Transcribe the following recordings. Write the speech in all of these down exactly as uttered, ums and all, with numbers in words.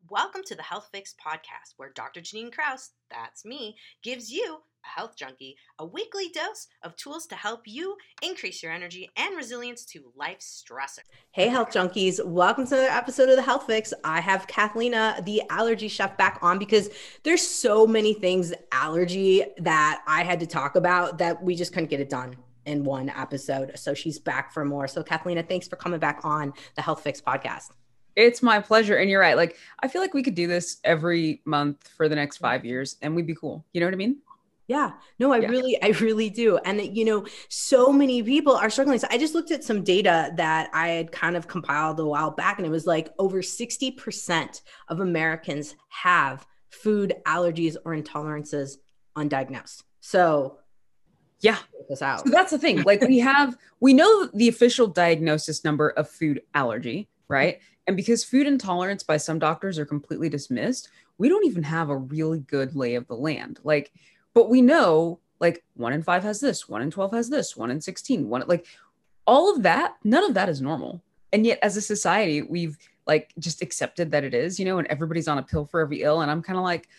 Welcome to the Health Fix podcast, where Doctor Janine Kraus, that's me, gives you, a health junkie, a weekly dose of tools to help you increase your energy and resilience to life's stressors. Hey, health junkies, welcome to another episode of the Health Fix. I have Kathlena, the allergy chef, back on because there's so many things allergy that I had to talk about that we just couldn't get it done in one episode. So she's back for more. So Kathlena, thanks for coming back on the Health Fix podcast. It's my pleasure. And you're right. Like, I feel like we could do this every month for the next five years and we'd be cool. You know what I mean? Yeah, no, I yeah. really, I really do. And, you know, so many people are struggling. So I just looked at some data that I had kind of compiled a while back, and it was like over sixty percent of Americans have food allergies or intolerances undiagnosed. So yeah, this out. So that's the thing. Like we have, we know the official diagnosis number of food allergy, right? And because food intolerance by some doctors are completely dismissed, we don't even have a really good lay of the land. Like, but we know like one in five has this, one in twelve has this, one in sixteen, one, like all of that, none of that is normal. And yet as a society, we've like just accepted that it is, you know, and everybody's on a pill for every ill. And I'm kind of like,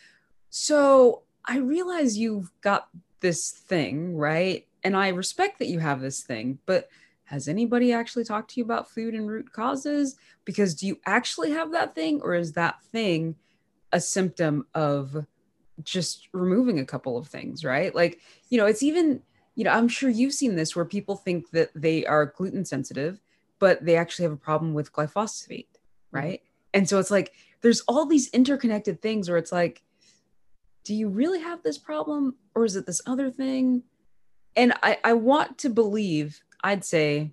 so I realize you've got this thing, right? And I respect that you have this thing, but has anybody actually talked to you about food and root causes? Because do you actually have that thing, or is that thing a symptom of just removing a couple of things, right? Like, you know, it's even, you know, I'm sure you've seen this where people think that they are gluten sensitive, but they actually have a problem with glyphosate, right? Mm-hmm. And so it's like, there's all these interconnected things where it's like, do you really have this problem, or is it this other thing? And I, I want to believe, I'd say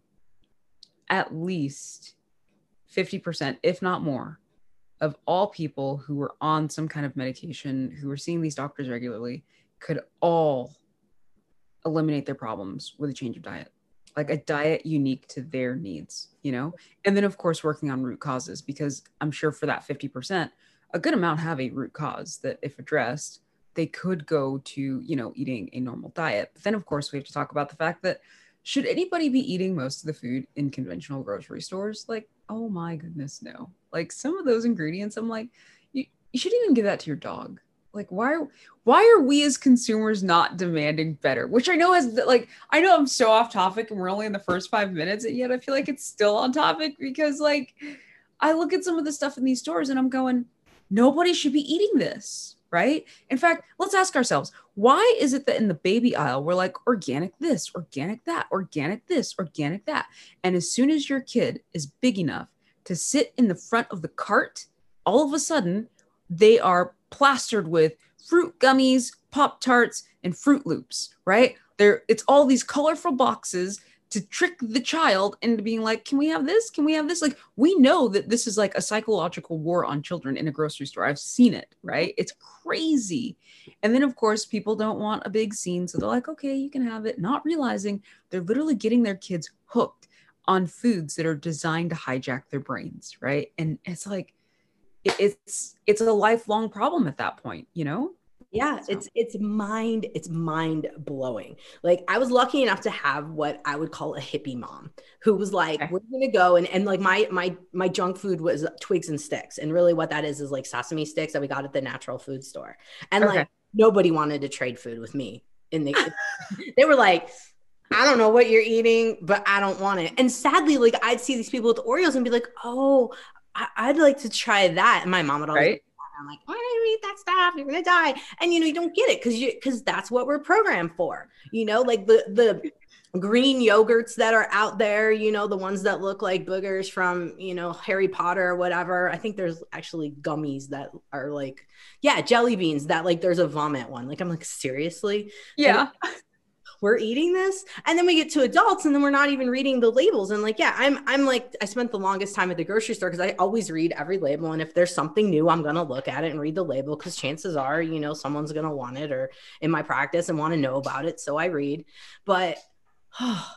at least fifty percent, if not more, of all people who were on some kind of medication, who were seeing these doctors regularly, could all eliminate their problems with a change of diet, like a diet unique to their needs, you know? And then of course, working on root causes, because I'm sure for that fifty percent, a good amount have a root cause that if addressed, they could go to, you know, eating a normal diet. But then of course, we have to talk about the fact that should anybody be eating most of the food in conventional grocery stores? Like, oh my goodness, no. Like some of those ingredients, I'm like, you, you shouldn't even give that to your dog. Like, why are, why are we as consumers not demanding better? Which I know is like, I know I'm so off topic and we're only in the first five minutes, and yet I feel like it's still on topic because like, I look at some of the stuff in these stores and I'm going, nobody should be eating this. Right? In fact, let's ask ourselves, why is it that in the baby aisle, we're like organic this, organic that, organic this, organic that. And as soon as your kid is big enough to sit in the front of the cart, all of a sudden they are plastered with fruit gummies, Pop-Tarts, and Fruit Loops, right? There, it's all these colorful boxes to trick the child into being like, can we have this? Can we have this? Like, we know that this is like a psychological war on children in a grocery store. I've seen it, right? It's crazy. And then of course, people don't want a big scene. So they're like, okay, you can have it. Not realizing they're literally getting their kids hooked on foods that are designed to hijack their brains, right? And it's like, it, it's, it's a lifelong problem at that point, you know? Yeah, so. it's it's mind it's mind blowing. Like I was lucky enough to have what I would call a hippie mom who was like, okay, we're gonna go and and like my my my junk food was twigs and sticks, and really what that is is like sesame sticks that we got at the natural food store, and okay, like nobody wanted to trade food with me. And they they were like, I don't know what you're eating, but I don't want it. And sadly, like I'd see these people with Oreos and be like, oh, I- I'd like to try that, and my mom would always. Right? I'm like, why do you eat that stuff? You're gonna die. And you know, you don't get it because you because that's what we're programmed for. You know, like the the green yogurts that are out there, you know, the ones that look like boogers from, you know, Harry Potter or whatever. I think there's actually gummies that are like, yeah, jelly beans that like there's a vomit one. Like I'm like, seriously? Yeah. And we're eating this, and then we get to adults and then we're not even reading the labels. And like, yeah, I'm, I'm like, I spent the longest time at the grocery store because I always read every label. And if there's something new, I'm going to look at it and read the label because chances are, you know, someone's going to want it or in my practice and want to know about it. So I read, but oh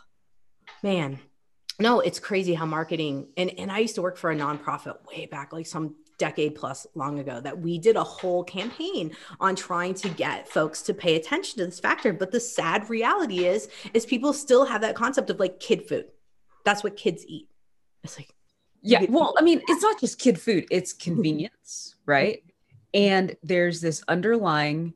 man, no, it's crazy how marketing and, and I used to work for a nonprofit way back, like some decade plus long ago, that we did a whole campaign on trying to get folks to pay attention to this factor. But the sad reality is, is people still have that concept of like kid food. That's what kids eat. It's like, Yeah. Well, I mean, it's not just kid food, it's convenience, right? And there's this underlying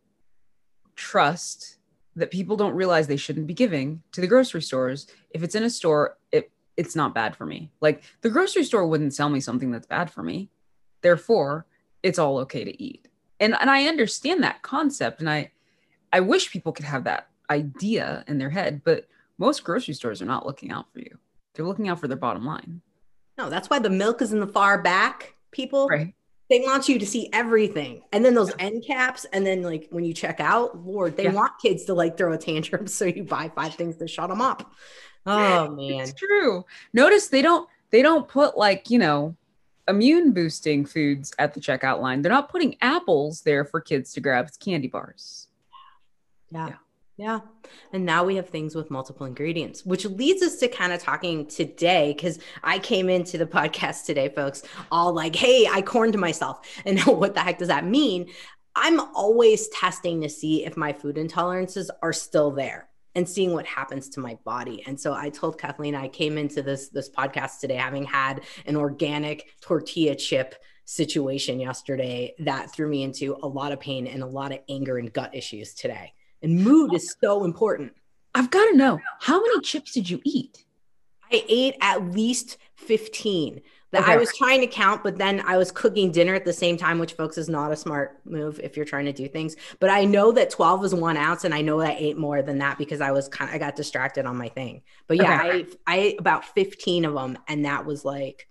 trust that people don't realize they shouldn't be giving to the grocery stores. If it's in a store, it it's not bad for me. Like the grocery store wouldn't sell me something that's bad for me. Therefore, it's all okay to eat. And and I understand that concept, and I I wish people could have that idea in their head, but most grocery stores are not looking out for you. They're looking out for their bottom line. No, that's why the milk is in the far back, people. Right. They want you to see everything. And then those end caps. And then, like, when you check out, Lord, they Yeah. want kids to like throw a tantrum. So you buy five things to shut them up. Oh, man. It's true. Notice they don't, they don't put like, you know, immune boosting foods at the checkout line. They're not putting apples there for kids to grab. It's candy bars. Yeah. Yeah. Yeah. And now we have things with multiple ingredients, which leads us to kind of talking today, because I came into the podcast today, folks, all like, hey, I corned myself. And what the heck does that mean? I'm always testing to see if my food intolerances are still there and seeing what happens to my body. And so I told Kathleen, I came into this, this podcast today, having had an organic tortilla chip situation yesterday that threw me into a lot of pain and a lot of anger and gut issues today. And mood is so important. I've got to know, how many chips did you eat? I ate at least fifteen. That Okay. I was trying to count, but then I was cooking dinner at the same time, which, folks, is not a smart move if you're trying to do things. But I know that twelve is one ounce, and I know I ate more than that because I was kind of, I got distracted on my thing. But yeah, Okay. I ate, I ate about fifteen of them, and that was like,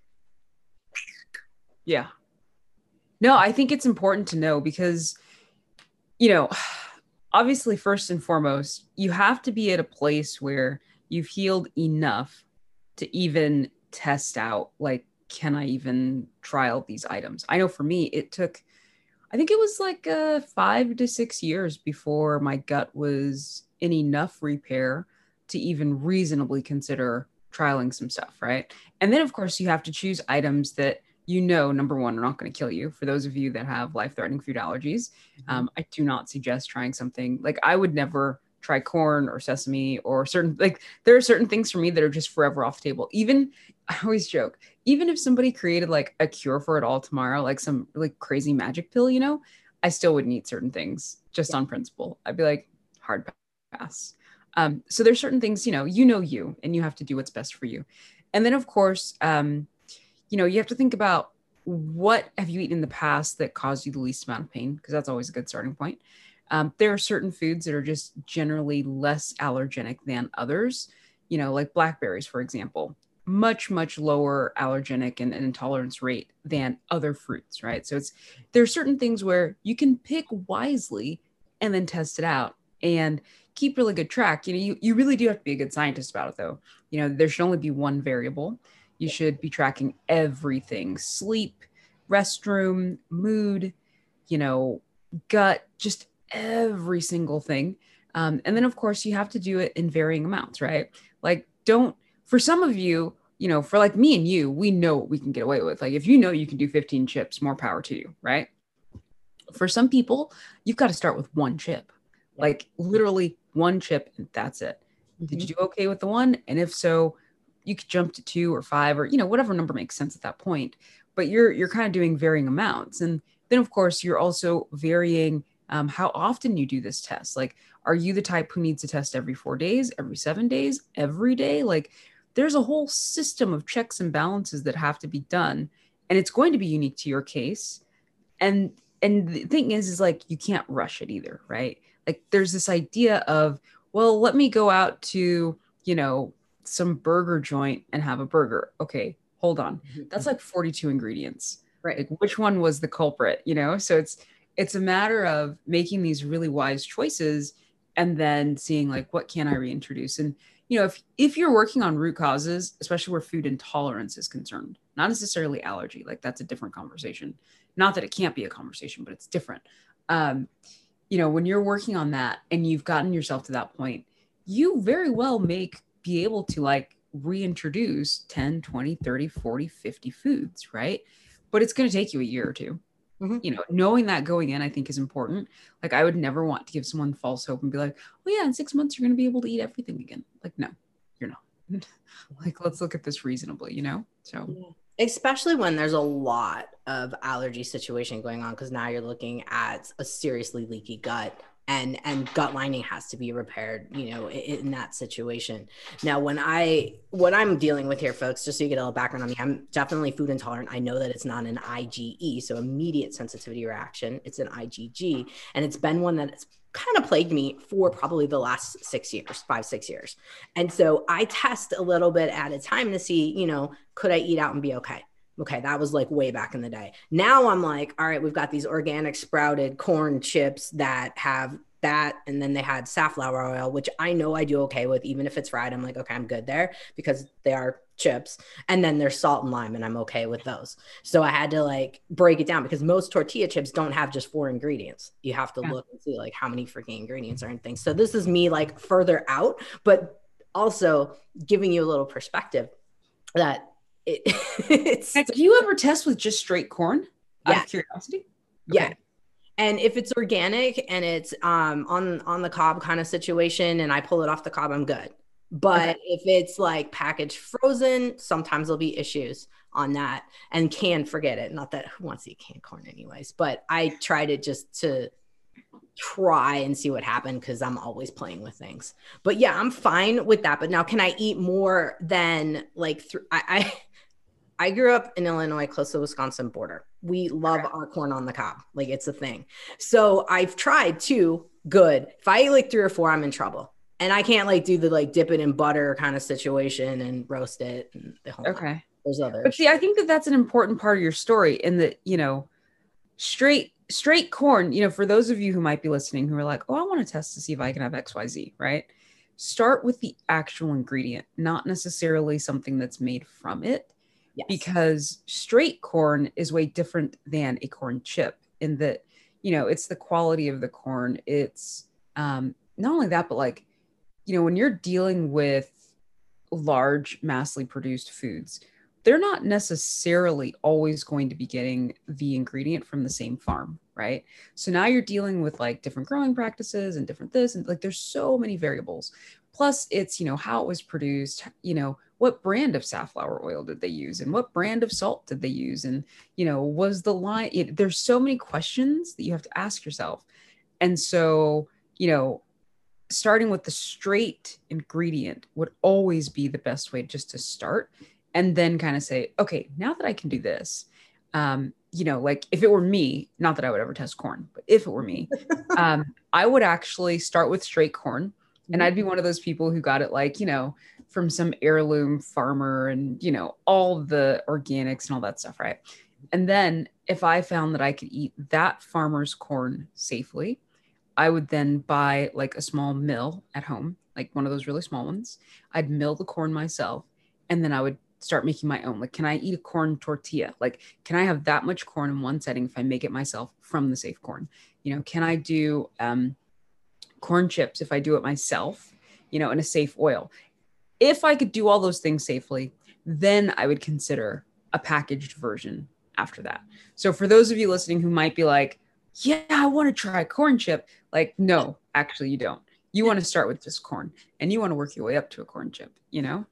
Yeah. No, I think it's important to know because, you know, obviously, first and foremost, you have to be at a place where you've healed enough to even test out, like, can I even try out these items? I know for me, it took, I think it was like uh, five to six years before my gut was in enough repair to even reasonably consider trialing some stuff, right? And then, of course, you have to choose items that you know, number one, are not going to kill you. For those of you that have life-threatening food allergies, um, I do not suggest trying something like I would never try corn or sesame or certain, like there are certain things for me that are just forever off the table. Even, I always joke, even if somebody created like a cure for it all tomorrow, like some like crazy magic pill, you know, I still wouldn't eat certain things just on principle. I'd be like, hard pass. Um, so there's certain things, you know, you know you, and you have to do what's best for you. And then of course, um, you know, you have to think about what have you eaten in the past that caused you the least amount of pain, because that's always a good starting point. Um, there are certain foods that are just generally less allergenic than others, you know, like blackberries, for example, much, much lower allergenic and, and intolerance rate than other fruits, right? So it's, there are certain things where you can pick wisely and then test it out and keep really good track. You know, you, you really do have to be a good scientist about it though. You know, there should only be one variable. You should be tracking everything: sleep, restroom, mood, you know, gut, just every single thing. Um, and then, of course, you have to do it in varying amounts, right? Like, don't, for some of you, you know, for like me and you, we know what we can get away with. Like, if you know you can do fifteen chips, more power to you, right? For some people, you've got to start with one chip, like literally one chip, and that's it. Mm-hmm. Did you do okay with the one? And if so, you could jump to two or five or, you know, whatever number makes sense at that point, but you're, you're kind of doing varying amounts. And then of course, you're also varying um, how often you do this test. Like, are you the type who needs to test every four days, every seven days, every day? Like there's a whole system of checks and balances that have to be done. And it's going to be unique to your case. And, and the thing is, is like, you can't rush it either, right? Like there's this idea of, well, let me go out to, you know, some burger joint and have a burger. Okay, hold on. That's like forty-two ingredients. Right. Like which one was the culprit, you know? So it's it's a matter of making these really wise choices and then seeing like, what can I reintroduce? And you know, if if you're working on root causes, especially where food intolerance is concerned, not necessarily allergy, like that's a different conversation. Not that it can't be a conversation, but it's different. Um, you know, when you're working on that and you've gotten yourself to that point, you very well make be able to like reintroduce ten, twenty, thirty, forty, fifty foods, right? But it's going to take you a year or two. Mm-hmm. You know, knowing that going in, I think is important. Like I would never want to give someone false hope and be like, well, yeah, in six months, you're going to be able to eat everything again. Like, no, you're not. Like, let's look at this reasonably, you know? So, yeah. Especially when there's a lot of allergy situation going on, because now you're looking at a seriously leaky gut, and and gut lining has to be repaired, you know, in, in that situation. Now when I what I'm dealing with here, folks, just so you get a little background on me, I'm definitely food intolerant. I know that it's not an IgE, so immediate sensitivity reaction, it's an IgG, and it's been one that's kind of plagued me for probably the last six years, five, six years. And so I test a little bit at a time to see, you know, could I eat out and be okay? Okay, that was like way back in the day. Now I'm like, all right, we've got these organic sprouted corn chips that have that. And then they had safflower oil, which I know I do okay with, even if it's fried. I'm like, okay, I'm good there because they are chips. And then there's salt and lime, and I'm okay with those. So I had to like break it down, because most tortilla chips don't have just four ingredients. You have to Yeah. look and see like how many freaking ingredients are in things. So this is me like further out, but also giving you a little perspective that it, it's Heck, do you ever test with just straight corn out yeah, of curiosity? yeah. Okay. And if it's organic and it's um on on the cob kind of situation and I pull it off the cob, I'm good. Okay. But if it's like packaged frozen, sometimes there'll be issues on that, and can forget it. Not that who wants to eat canned corn anyways, but I tried it just to try and see what happened, because I'm always playing with things. But yeah, I'm fine with that. But now, can I eat more than like th- I, I I grew up in Illinois, close to the Wisconsin border. We love our corn on the cob. Like it's a thing. So I've tried two good. If I eat like three or four, I'm in trouble. And I can't like do the like dip it in butter kind of situation and roast it and the whole nine. Okay. There's But others. see, I think that that's an important part of your story, in that, you know, straight straight corn, you know, for those of you who might be listening who are like, oh, I want to test to see if I can have X Y Z, right? Start with the actual ingredient, not necessarily something that's made from it, Yes. because straight corn is way different than a corn chip, in that, you know, it's the quality of the corn. It's um, not only that, but like, you know, when you're dealing with large, massively produced foods, they're not necessarily always going to be getting the ingredient from the same farm, right? So now you're dealing with like different growing practices and different this, and like there's so many variables. Plus, it's, you know, how it was produced, you know, what brand of safflower oil did they use, and what brand of salt did they use, and, you know, was the line, it, there's so many questions that you have to ask yourself. And so, you know, starting with the straight ingredient would always be the best way just to start, and then kind of say, okay, now that I can do this, um, you know, like if it were me, not that I would ever test corn, but if it were me, um, I would actually start with straight corn. And Mhm. I'd be one of those people who got it like, you know, from some heirloom farmer, and, you know, all the organics and all that stuff, right? And then if I found that I could eat that farmer's corn safely, I would then buy like a small mill at home, like one of those really small ones. I'd mill the corn myself, and then I would start making my own. Like, can I eat a corn tortilla? Like, can I have that much corn in one setting if I make it myself from the safe corn? You know, can I do um, corn chips if I do it myself, you know, in a safe oil? If I could do all those things safely, then I would consider a packaged version after that. So for those of you listening who might be like, yeah, I want to try a corn chip, like, no, actually, you don't. You want to start with just corn, and you want to work your way up to a corn chip, you know?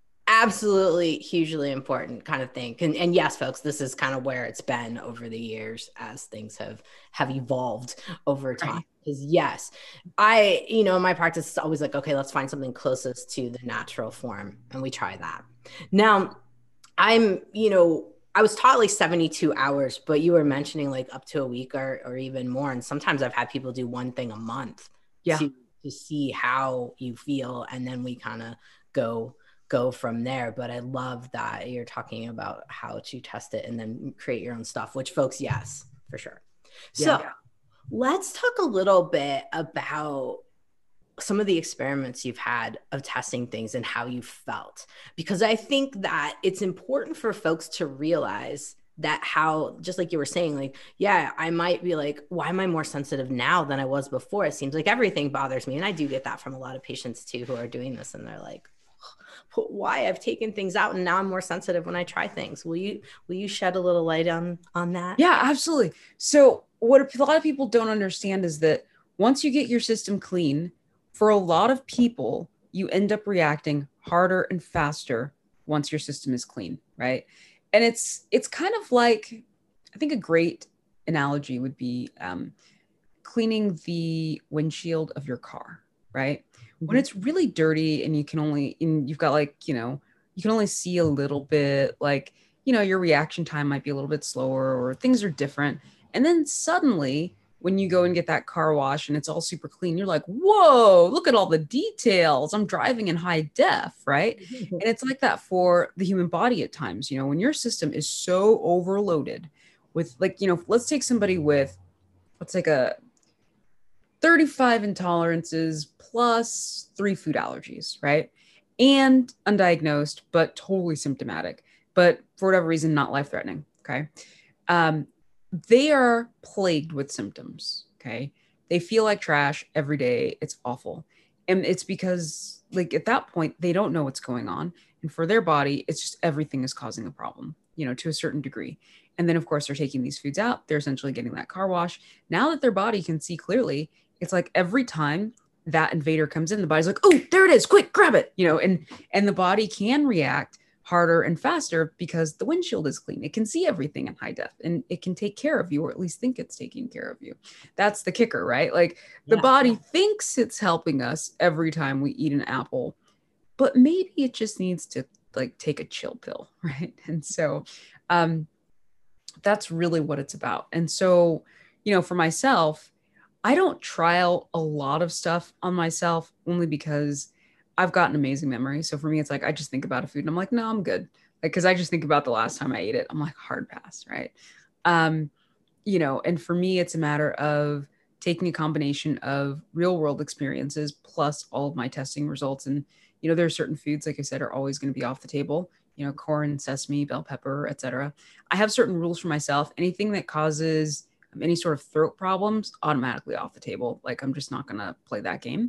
Absolutely hugely important kind of thing. And, and yes, folks, this is kind of where it's been over the years as things have have evolved over time. Right. Because yes, I, you know, my practice is always like, okay, let's find something closest to the natural form. And we try that. Now, I'm, you know, I was taught like seventy-two hours, but you were mentioning like up to a week or, or even more. And sometimes I've had people do one thing a month Yeah. to to see how you feel. And then we kind of go go from there. But I love that you're talking about how to test it and then create your own stuff, which folks, yes, for sure. So Yeah. let's talk a little bit about some of the experiments you've had of testing things and how you felt, because I think that it's important for folks to realize that, how, just like you were saying, like, yeah, I might be like, why am I more sensitive now than I was before? It seems like everything bothers me. And I do get that from a lot of patients too who are doing this, and they're like, why? I've taken things out and now I'm more sensitive when I try things. Will you will you shed a little light on on that? Yeah, absolutely. So, what a lot of people don't understand is that once you get your system clean, for a lot of people, you end up reacting harder and faster once your system is clean, right? and it's it's kind of like, I think a great analogy would be um, cleaning the windshield of your car, right? Mm-hmm. When it's really dirty and you can only, and you've got like, you know, you can only see a little bit, like, you know, your reaction time might be a little bit slower or things are different. And then suddenly when you go and get that car wash and it's all super clean, you're like, whoa, look at all the details. I'm driving in high def, right? And it's like that for the human body at times, you know, when your system is so overloaded with, like, you know, let's take somebody with, let's take a thirty-five intolerances plus three food allergies, right? And undiagnosed, but totally symptomatic, but for whatever reason, not life-threatening, okay? Um, they are plagued with symptoms, okay? They feel like trash every day. It's awful. And it's because, like, at that point, they don't know what's going on. And for their body, it's just everything is causing a problem, you know, to a certain degree. And then, of course, they're taking these foods out. They're essentially getting that car wash. Now that their body can see clearly, it's like every time that invader comes in, the body's like, oh, there it is, quick, grab it, you know, and, and the body can react harder and faster because the windshield is clean. It can see everything in high def and it can take care of you, or at least think it's taking care of you. That's the kicker, right? Like the yeah. body thinks it's helping us every time we eat an apple, but maybe it just needs to like take a chill pill, right? And so um, that's really what it's about. And so, you know, for myself, I don't trial a lot of stuff on myself only because I've got an amazing memory. So for me, it's like, I just think about a food and I'm like, no, I'm good. Like, cause I just think about the last time I ate it. I'm like, hard pass. Right. Um, you know, and for me, it's a matter of taking a combination of real world experiences plus all of my testing results. And, you know, there are certain foods, like I said, are always going to be off the table, you know, corn, sesame, bell pepper, et cetera. I have certain rules for myself. Anything that causes any sort of throat problems, automatically off the table. Like, I'm just not going to play that game.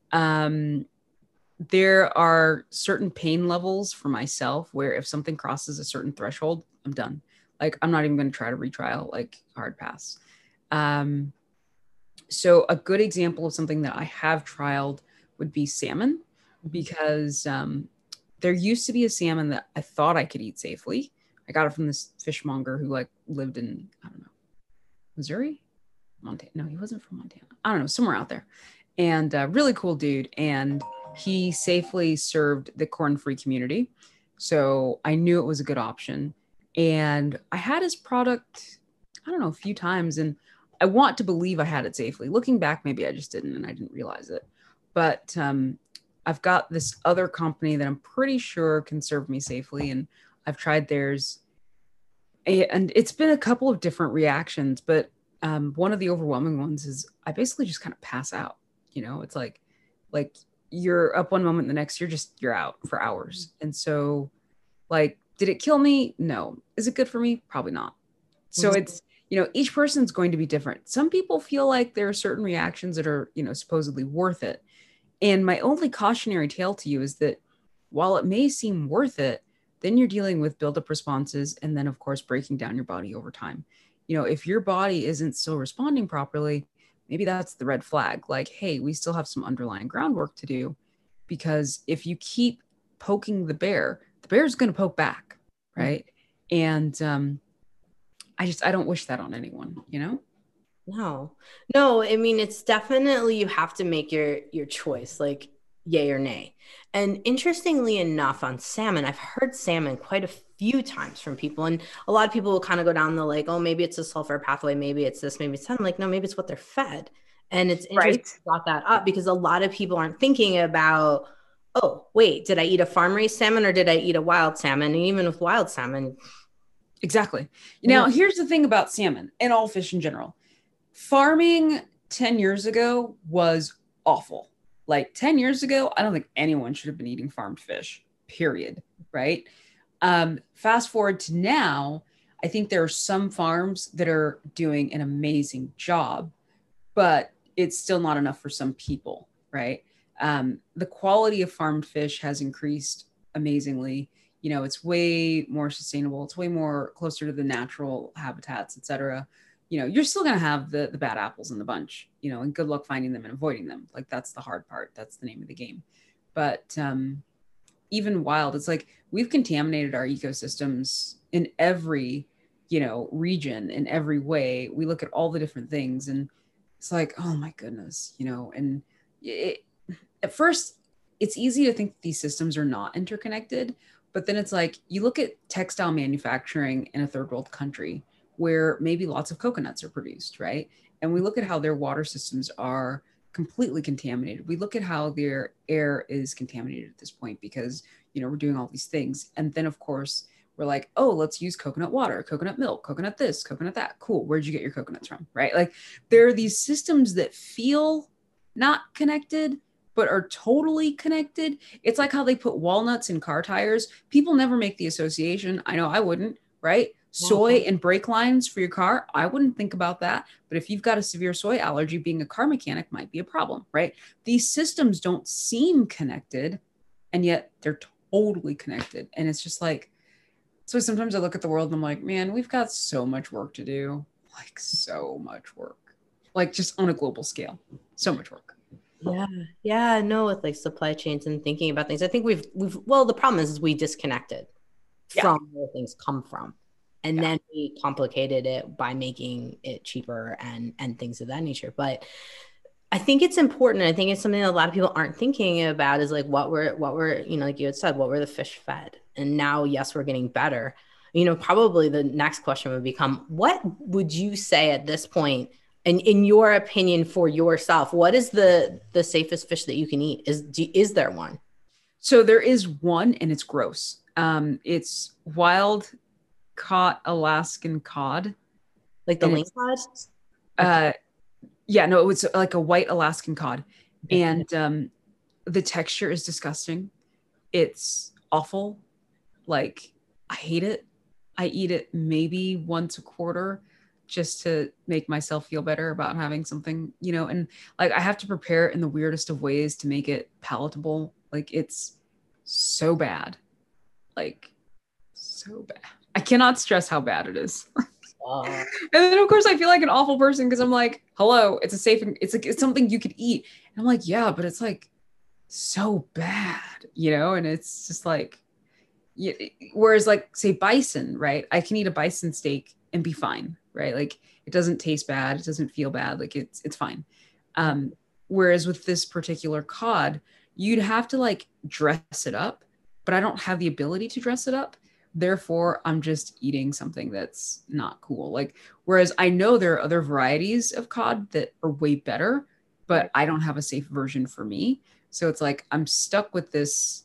Um, there are certain pain levels for myself where if something crosses a certain threshold, I'm done. Like, I'm not even going to try to retrial, like hard pass. Um, so a good example of something that I have trialed would be salmon, because um, there used to be a salmon that I thought I could eat safely. I got it from this fishmonger who like lived in, I don't know, Missouri, Montana. No, he wasn't from Montana. I don't know, somewhere out there. And uh, really cool dude. And he safely served the corn-free community. So I knew it was a good option. And I had his product, I don't know, a few times. And I want to believe I had it safely. Looking back, maybe I just didn't and I didn't realize it. But um, I've got this other company that I'm pretty sure can serve me safely. And I've tried theirs. And it's been a couple of different reactions, but um, one of the overwhelming ones is I basically just kind of pass out. You know, it's like, like you're up one moment, the next you're just, you're out for hours. And so like, did it kill me? No. Is it good for me? Probably not. So mm-hmm. it's, you know, each person's going to be different. Some people feel like there are certain reactions that are, you know, supposedly worth it. And my only cautionary tale to you is that while it may seem worth it, then you're dealing with buildup responses and then, of course, breaking down your body over time. You know, if your body isn't still responding properly, maybe that's the red flag. Like, hey, we still have some underlying groundwork to do, because if you keep poking the bear, the bear is going to poke back, right? Mm-hmm. And um, I just, I don't wish that on anyone, you know? No, no. I mean, it's definitely, you have to make your your choice. Like, yay or nay. And interestingly enough, on salmon, I've heard salmon quite a few times from people. And a lot of people will kind of go down the like, oh, maybe it's a sulfur pathway. Maybe it's this, maybe it's that. I'm like, no, maybe it's what they're fed. And it's interesting right. you brought that up, because a lot of people aren't thinking about, oh, wait, did I eat a farm raised salmon or did I eat a wild salmon? And even with wild salmon. Exactly. Now, yeah. here's the thing about salmon and all fish in general. Farming ten years ago was awful. Like ten years ago, I don't think anyone should have been eating farmed fish, period. Right. Um, fast forward to now, I think there are some farms that are doing an amazing job, but it's still not enough for some people. Right. Um, the quality of farmed fish has increased amazingly. You know, it's way more sustainable. It's way more closer to the natural habitats, et cetera. You know, you're still going to have the, the bad apples in the bunch, you know, and good luck finding them and avoiding them. Like, that's the hard part. That's the name of the game. But um, even wild, it's like we've contaminated our ecosystems in every, you know, region, in every way. We look at all the different things and it's like, oh my goodness, you know, and it, at first it's easy to think these systems are not interconnected, but then it's like, you look at textile manufacturing in a third world country where maybe lots of coconuts are produced, right? And we look at how their water systems are completely contaminated. We look at how their air is contaminated at this point because, you know, we're doing all these things. And then of course we're like, oh, let's use coconut water, coconut milk, coconut this, coconut that. Cool. Where'd you get your coconuts from? Right? Like there are these systems that feel not connected, but are totally connected. It's like how they put walnuts in car tires. People never make the association. I know I wouldn't, right? Soy and brake lines for your car. I wouldn't think about that. But if you've got a severe soy allergy, being a car mechanic might be a problem, right? These systems don't seem connected, and yet they're totally connected. And it's just like, so sometimes I look at the world and I'm like, man, we've got so much work to do. Like so much work, like just on a global scale, so much work. Yeah. Yeah. No, with like supply chains and thinking about things. I think we've, we've, well, the problem is, is we disconnected yeah. from where things come from. And yeah. then we complicated it by making it cheaper and, and things of that nature. But I think it's important. I think it's something that a lot of people aren't thinking about is like what we're, what we're, you know, like you had said, what were the fish fed? And now, yes, we're getting better. You know, probably the next question would become, what would you say at this point, and in your opinion for yourself, what is the, the safest fish that you can eat? Is, do, is there one? So there is one, and it's gross. Um, it's wild caught Alaskan cod. Like the link cod? Uh, yeah, no, it was like a white Alaskan cod. And um, the texture is disgusting. It's awful. Like, I hate it. I eat it maybe once a quarter just to make myself feel better about having something, you know, and like I have to prepare it in the weirdest of ways to make it palatable. Like it's so bad. Like so bad. I cannot stress how bad it is. Uh, and then of course I feel like an awful person because I'm like, hello, it's a safe, it's like, it's something you could eat. And I'm like, yeah, but it's like so bad, you know? And it's just like, yeah, whereas like say bison, right? I can eat a bison steak and be fine, right? Like it doesn't taste bad. It doesn't feel bad. Like it's, it's fine. Um, whereas with this particular cod, you'd have to like dress it up, but I don't have the ability to dress it up. Therefore, I'm just eating something that's not cool. Like, whereas I know there are other varieties of cod that are way better, but I don't have a safe version for me. So it's like, I'm stuck with this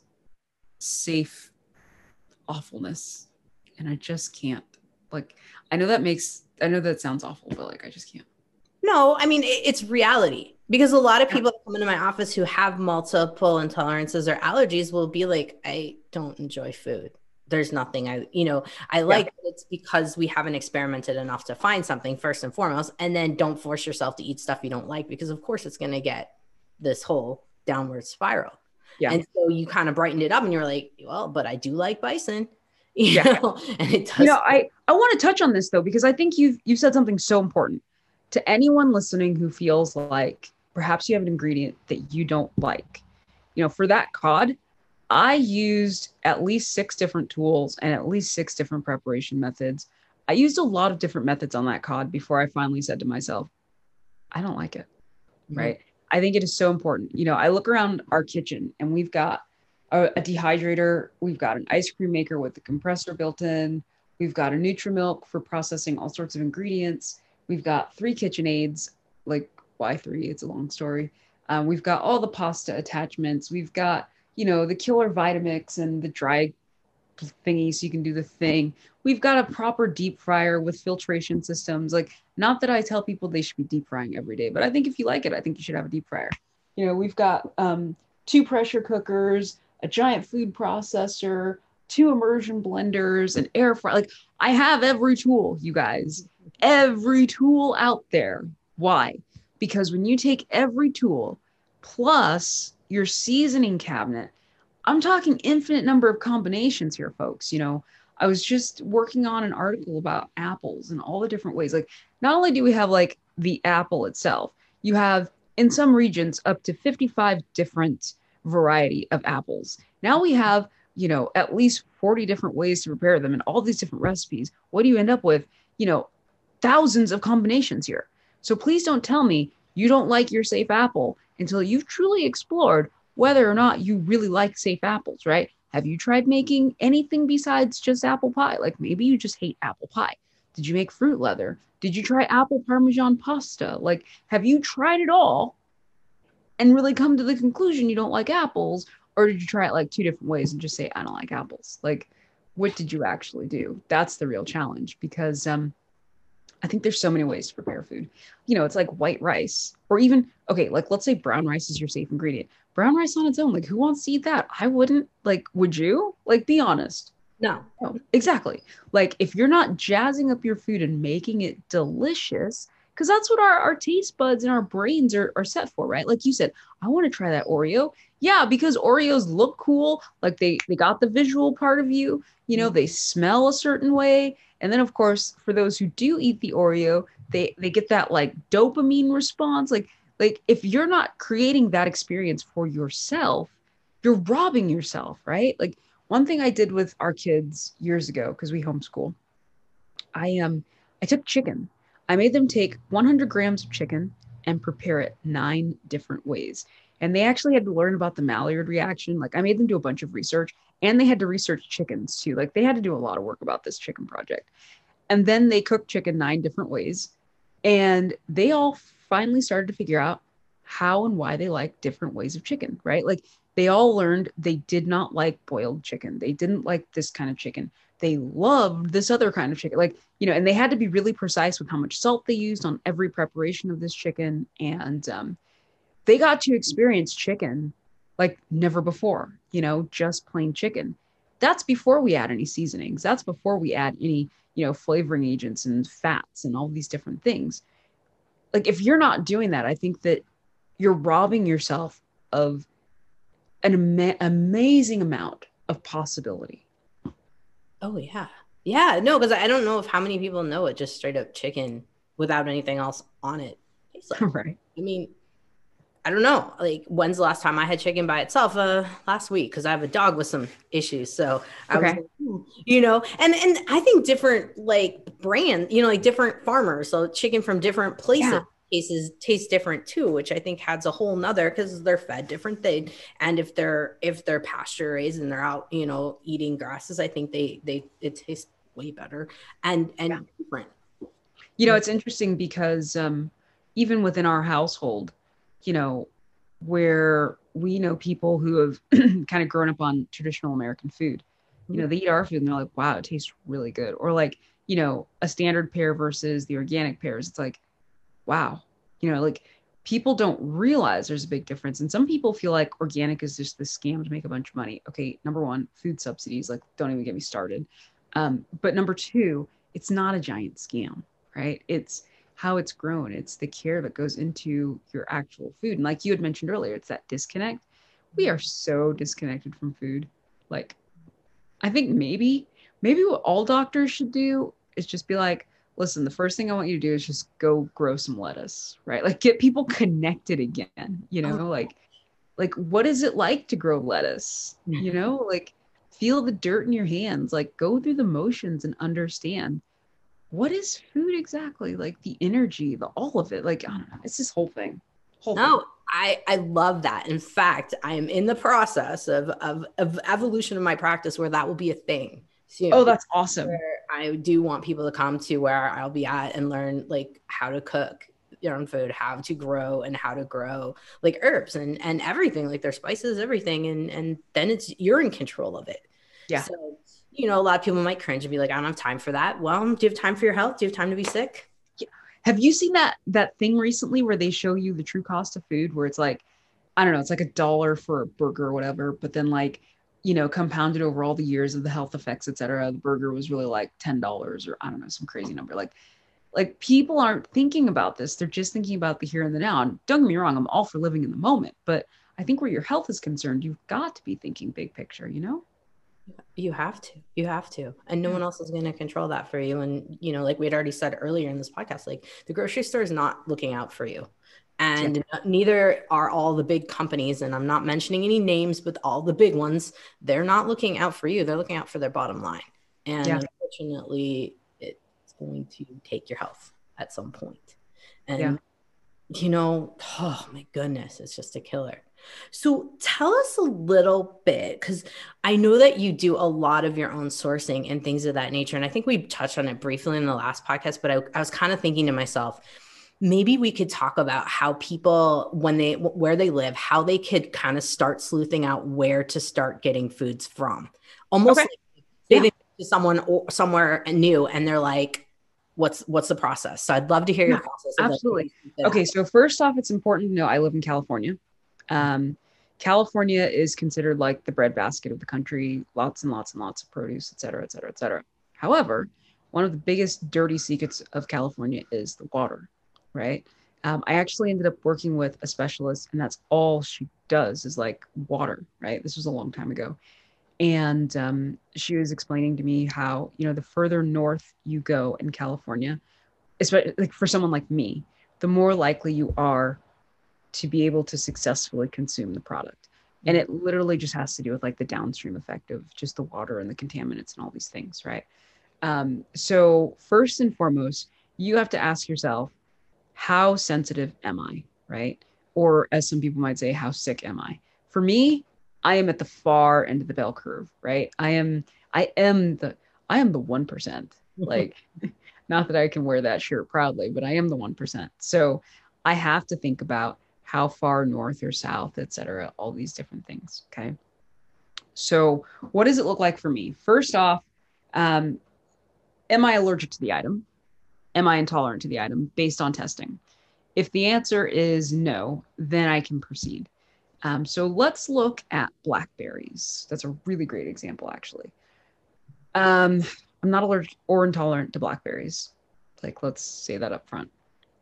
safe awfulness and I just can't. Like, I know that makes, I know that sounds awful, but like, I just can't. No, I mean, it's reality because a lot of people that come into my office who have multiple intolerances or allergies will be like, I don't enjoy food. There's nothing I, you know, I like yeah. It's because we haven't experimented enough to find something first and foremost, and then don't force yourself to eat stuff you don't like, because of course it's going to get this whole downward spiral. Yeah. And so you kind of brightened it up and you're like, well, but I do like bison. You yeah. know, and it does. You know, I, I want to touch on this though, because I think you've, you've said something so important to anyone listening who feels like perhaps you have an ingredient that you don't like. You know, for that cod, I used at least six different tools and at least six different preparation methods. I used a lot of different methods on that cod before I finally said to myself, I don't like it. Mm-hmm. Right. I think it is so important. You know, I look around our kitchen and we've got a, a dehydrator. We've got an ice cream maker with a compressor built in. We've got a Nutrimilk for processing all sorts of ingredients. We've got three KitchenAids, like why three? It's a long story. Um, we've got all the pasta attachments. We've got, you know, the killer Vitamix and the dry thingy so you can do the thing. We've got a proper deep fryer with filtration systems. Like, not that I tell people they should be deep frying every day, but I think if you like it, I think you should have a deep fryer. You know, we've got um, two pressure cookers, a giant food processor, two immersion blenders, an air fryer. Like, I have every tool, you guys, every tool out there. Why? Because when you take every tool plus your seasoning cabinet, I'm talking infinite number of combinations here, folks. You know, I was just working on an article about apples and all the different ways. Like, not only do we have like the apple itself, you have in some regions up to fifty-five different variety of apples. Now we have you know, at least forty different ways to prepare them and all these different recipes, what do you end up with? You know, thousands of combinations here. So please don't tell me you don't like your safe apple until you've truly explored whether or not you really like safe apples, right? Have you tried making anything besides just apple pie? Like maybe you just hate apple pie. Did you make fruit leather? Did you try apple parmesan pasta? Like, have you tried it all and really come to the conclusion you don't like apples? Or did you try it like two different ways and just say, I don't like apples? Like, what did you actually do? That's the real challenge, because um, I think there's so many ways to prepare food. You know, it's like white rice, or even, okay, like let's say brown rice is your safe ingredient. Brown rice on its own, like who wants to eat that? I wouldn't. Like, would you? Like, be honest. No. No, exactly. Like if you're not jazzing up your food and making it delicious, because that's what our, our taste buds and our brains are, are set for, right? Like you said, I want to try that Oreo. Yeah, because Oreos look cool. Like they they got the visual part of you, you know, they smell a certain way. And then of course, for those who do eat the Oreo, they they get that like dopamine response. Like like if you're not creating that experience for yourself, you're robbing yourself, right? Like one thing I did with our kids years ago, because we homeschool, I um I took chicken. I made them take one hundred grams of chicken and prepare it nine different ways. And they actually had to learn about the Maillard reaction. Like I made them do a bunch of research, and they had to research chickens too. Like they had to do a lot of work about this chicken project. And then they cooked chicken nine different ways. And they all finally started to figure out how and why they like different ways of chicken, right? Like they all learned they did not like boiled chicken. They didn't like this kind of chicken. They loved this other kind of chicken. Like, you know, and they had to be really precise with how much salt they used on every preparation of this chicken. And um, they got to experience chicken like never before, you know, just plain chicken. That's before we add any seasonings. That's before we add any, you know, flavoring agents and fats and all these different things. Like if you're not doing that, I think that you're robbing yourself of an ama- amazing amount of possibility. Oh yeah. Yeah. No, because I don't know if how many people know it just straight up chicken without anything else on it. Like. Right. I mean, I don't know. Like, when's the last time I had chicken by itself? Uh, last week, because I have a dog with some issues. So I okay. was, like, hmm. you know, and and I think different like brand, you know, like different farmers. So chicken from different places. Yeah. Cases taste different too, which I think adds a whole nother, because they're fed different thing. And if they're if they're pasture raised and they're out, you know, eating grasses, I think they they it tastes way better and and yeah. different. You know, it's interesting because um, even within our household, you know, where we know people who have kind of grown up on traditional American food, you know, they eat our food and they're like, wow, it tastes really good. Or like, you know, a standard pear versus the organic pears. It's like, wow, you know, like people don't realize there's a big difference. And some people feel like organic is just this scam to make a bunch of money. Okay, number one, food subsidies, like don't even get me started. Um, but number two, it's not a giant scam, right? It's how it's grown. It's the care that goes into your actual food. And like you had mentioned earlier, it's that disconnect. We are so disconnected from food. Like, I think maybe, maybe what all doctors should do is just be like, listen, the first thing I want you to do is just go grow some lettuce, right? Like get people connected again, you know, like, like what is it like to grow lettuce? You know, like feel the dirt in your hands, like go through the motions and understand what is food exactly, like the energy, the all of it. Like, I don't know, it's this whole thing. Whole no, thing. I, I love that. In fact, I am in the process of, of, of evolution of my practice where that will be a thing. So, oh, that's awesome. I do want people to come to where I'll be at and learn like how to cook your own food, how to grow and how to grow like herbs and, and everything, like their spices, everything. And, and then it's, you're in control of it. Yeah. So, you know, a lot of people might cringe and be like, I don't have time for that. Well, do you have time for your health? Do you have time to be sick? Yeah. Have you seen that, that thing recently where they show you the true cost of food, where it's like, I don't know, it's like a dollar for a burger or whatever, but then like, you know, compounded over all the years of the health effects, et cetera, the burger was really like ten dollars or I don't know, some crazy number. Like, like people aren't thinking about this. They're just thinking about the here and the now. And don't get me wrong, I'm all for living in the moment, but I think where your health is concerned, you've got to be thinking big picture, you know? You have to, you have to, and no one else is going to control that for you. And, you know, like we had already said earlier in this podcast, like the grocery store is not looking out for you. And yeah. neither are all the big companies. And I'm not mentioning any names, but all the big ones, they're not looking out for you. They're looking out for their bottom line. And yeah. unfortunately, it's going to take your health at some point. And, yeah. you know, oh my goodness, it's just a killer. So tell us a little bit, because I know that you do a lot of your own sourcing and things of that nature. And I think we touched on it briefly in the last podcast, but I, I was kind of thinking to myself, maybe we could talk about how people, when they, where they live, how they could kind of start sleuthing out where to start getting foods from. Almost okay. like say yeah. they to someone or somewhere new and they're like, what's, what's the process? So I'd love to hear yeah, your process. Absolutely. Okay. So first off, it's important to know I live in California. Um, California is considered like the breadbasket of the country, lots and lots and lots of produce, et cetera, et cetera, et cetera. However, one of the biggest dirty secrets of California is the water, right? Um, I actually ended up working with a specialist, and that's all she does is like water, right? This was a long time ago. And um, she was explaining to me how, you know, the further north you go in California, especially like for someone like me, the more likely you are to be able to successfully consume the product. And it literally just has to do with like the downstream effect of just the water and the contaminants and all these things, right? Um, so first and foremost, you have to ask yourself, how sensitive am I, right? Or as some people might say, how sick am I? For me, I am at the far end of the bell curve, right? I am, I am the, I am the one percent. Like, not that I can wear that shirt proudly, but I am the one percent. So I have to think about how far north or south, et cetera, all these different things, okay? So what does it look like for me? First off, um, am I allergic to the item? Am I intolerant to the item based on testing? If the answer is no, then I can proceed. Um, so let's look at blackberries. That's a really great example, actually. Um, I'm not allergic or intolerant to blackberries. Like, let's say that up front.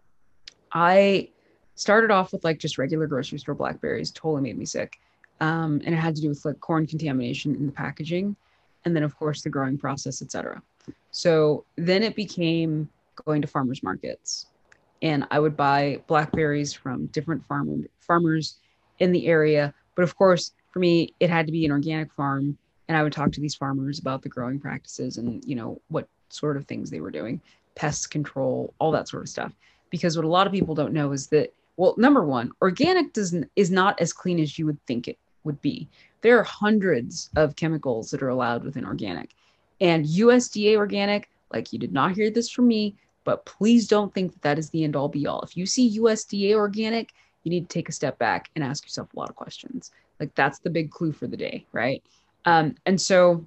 I started off with like just regular grocery store blackberries, totally made me sick. Um, and it had to do with like corn contamination in the packaging. And then of course the growing process, et cetera. So then it became going to farmers markets, and I would buy blackberries from different farmer, farmers in the area. But of course, for me, it had to be an organic farm. And I would talk to these farmers about the growing practices and, you know, what sort of things they were doing, pest control, all that sort of stuff. Because what a lot of people don't know is that, well, number one, organic doesn't is not as clean as you would think it would be. There are hundreds of chemicals that are allowed within organic. And U S D A organic, like, you did not hear this from me, but please don't think that that is the end all be all. If you see U S D A organic, you need to take a step back and ask yourself a lot of questions. Like, that's the big clue for the day, right? Um, and so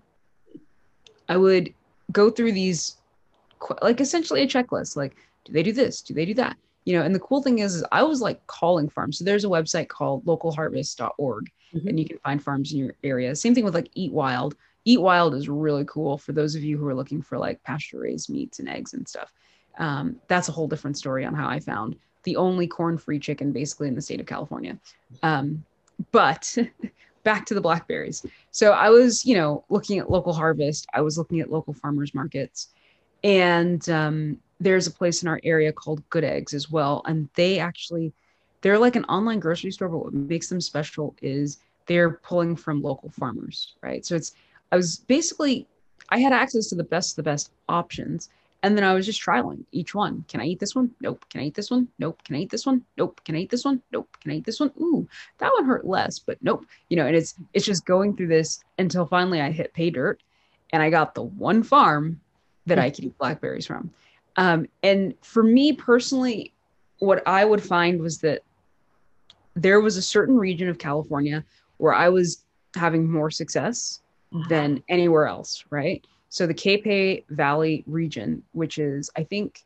I would go through these, like essentially a checklist, like, do they do this? Do they do that? You know, and the cool thing is, is I was like calling farms. So there's a website called local harvest dot org, mm-hmm. and you can find farms in your area. Same thing with like Eat Wild. Eat Wild is really cool for those of you who are looking for like pasture raised meats and eggs and stuff. Um, that's a whole different story on how I found the only corn-free chicken basically in the state of California. Um, but back to the blackberries. So I was, you know, looking at local harvest. I was looking at local farmers markets, and um, there's a place in our area called Good Eggs as well. And they actually, they're like an online grocery store, but what makes them special is they're pulling from local farmers, right? So it's, I was basically, I had access to the best of the best options. And then I was just trialing each one. Can I eat this one? Nope. Can I eat this one? Nope. Can I eat this one? Nope. Can I eat this one? Nope. Can I eat this one? Ooh, that one hurt less, but nope. You know, and it's, it's just going through this until finally I hit pay dirt and I got the one farm that I could eat blackberries from. Um, and for me personally, what I would find was that there was a certain region of California where I was having more success than anywhere else, right? So the Capay Valley region, which is, I think,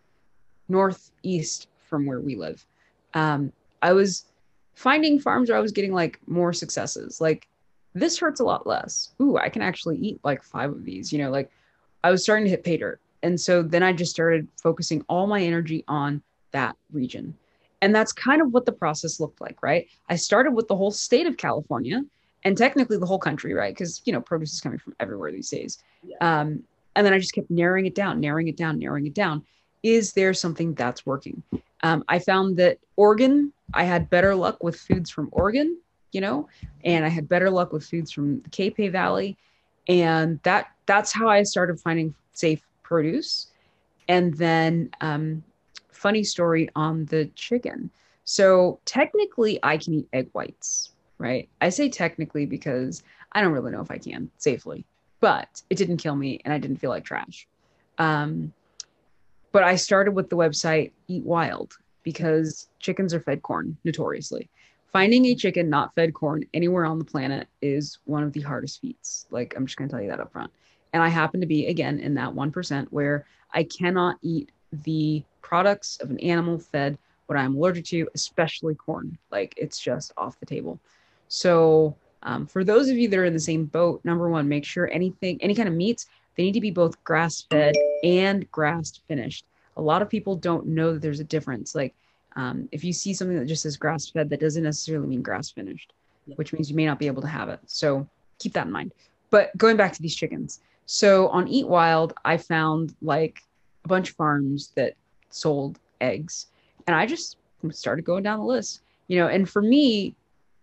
northeast from where we live, um, I was finding farms where I was getting like more successes. Like, this hurts a lot less. Ooh, I can actually eat like five of these, you know, like I was starting to hit pay dirt. And so then I just started focusing all my energy on that region. And that's kind of what the process looked like, right? I started with the whole state of California and technically the whole country, right? Because, you know, produce is coming from everywhere these days. Yeah. Um, and then I just kept narrowing it down, narrowing it down, narrowing it down. Is there something that's working? Um, I found that Oregon, I had better luck with foods from Oregon, you know, and I had better luck with foods from the Capay Valley. And that that's how I started finding safe produce. And then, um, funny story on the chicken. So technically, I can eat egg whites, right? I say technically because I don't really know if I can safely, but it didn't kill me and I didn't feel like trash. Um, but I started with the website Eat Wild because chickens are fed corn notoriously. Finding a chicken not fed corn anywhere on the planet is one of the hardest feats. Like, I'm just going to tell you that up front. And I happen to be, again, in that one percent where I cannot eat the products of an animal fed what I'm allergic to, especially corn. Like, it's just off the table. So, um, for those of you that are in the same boat, number one, make sure anything, any kind of meats, they need to be both grass fed and grass finished. A lot of people don't know that there's a difference. Like, um, if you see something that just says grass fed, that doesn't necessarily mean grass finished, Yeah. which means you may not be able to have it. So keep that in mind. But going back to these chickens. So on Eat Wild, I found like a bunch of farms that sold eggs. And I just started going down the list, you know, and for me,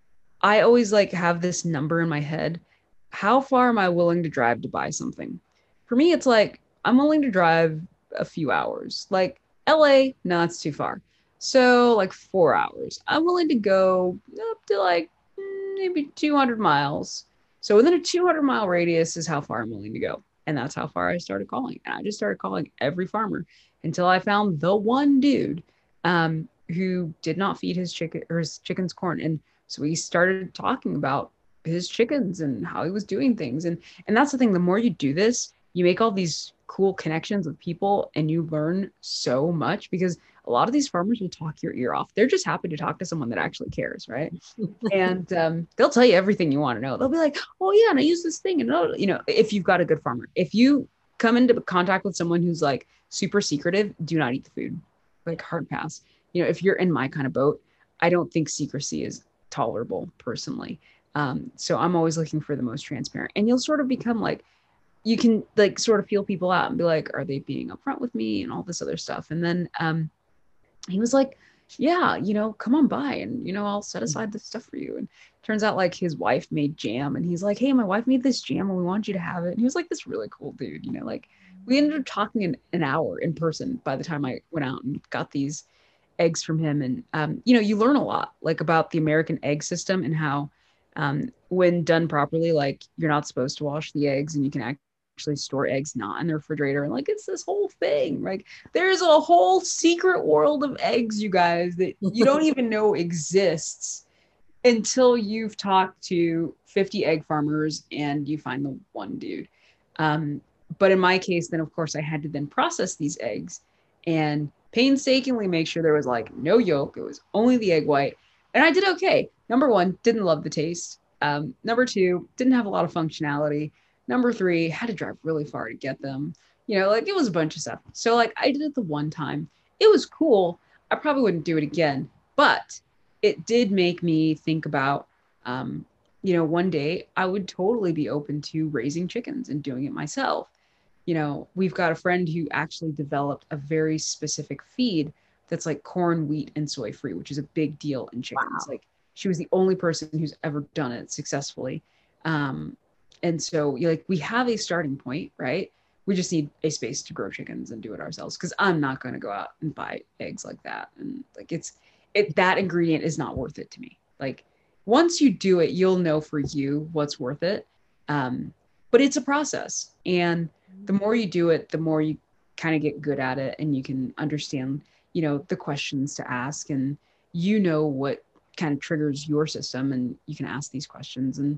I always like have this number in my head. How far am I willing to drive to buy something? For me, it's like I'm willing to drive a few hours. Like L A, no, it's too far. So like four hours. I'm willing to go up to like mm, maybe two hundred miles. So within a two hundred mile radius is how far I'm willing to go. And that's how far I started calling. And I just started calling every farmer until I found the one dude um, who did not feed his chicken or his chickens corn. And so we started talking about his chickens and how he was doing things. And and that's the thing. The more you do this, you make all these cool connections with people and you learn so much because a lot of these farmers will talk your ear off. They're just happy to talk to someone that actually cares, right? And um, they'll tell you everything you want to know. They'll be like, oh yeah, and I use this thing. And oh, you know, if you've got a good farmer, if you come into contact with someone who's like super secretive, do not eat the food. Like hard pass. You know, if you're in my kind of boat, I don't think secrecy is tolerable personally. Um, so I'm always looking for the most transparent. And you'll sort of become like, you can like sort of feel people out and be like, are they being upfront with me and all this other stuff? And then um, he was like, yeah, you know, come on by and, you know, I'll set aside this stuff for you. And turns out like his wife made jam and he's like, hey, my wife made this jam and we want you to have it. And he was like this really cool dude, you know, like we ended up talking in an hour in person by the time I went out and got these eggs from him. And, um, you know, you learn a lot like about the American egg system and how um, when done properly, like you're not supposed to wash the eggs and you can act actually store eggs not in the refrigerator. And like, it's this whole thing. Like there's a whole secret world of eggs, you guys, that you don't even know exists until you've talked to fifty egg farmers and you find the one dude. Um, but in my case, then of course I had to then process these eggs and painstakingly make sure there was like no yolk. It was only the egg white. And I did okay. Number one, didn't love the taste. Um, number two, didn't have a lot of functionality. Number three, had to drive really far to get them. You know, like it was a bunch of stuff. So like I did it the one time. It was cool. I probably wouldn't do it again, but it did make me think about, um, you know, one day I would totally be open to raising chickens and doing it myself. You know, we've got a friend who actually developed a very specific feed that's like corn, wheat, and soy free, which is a big deal in chickens. Wow. Like she was the only person who's ever done it successfully. Um, and so you like we have a starting point, right? We just need a space to grow chickens and do it ourselves because I'm not going to go out and buy eggs like that. And like it's it that ingredient is not worth it to me. Like once you do it, you'll know for you what's worth it. Um, but it's a process. And the more you do it, the more you kind of get good at it and you can understand, you know, the questions to ask and you know what kind of triggers your system and you can ask these questions and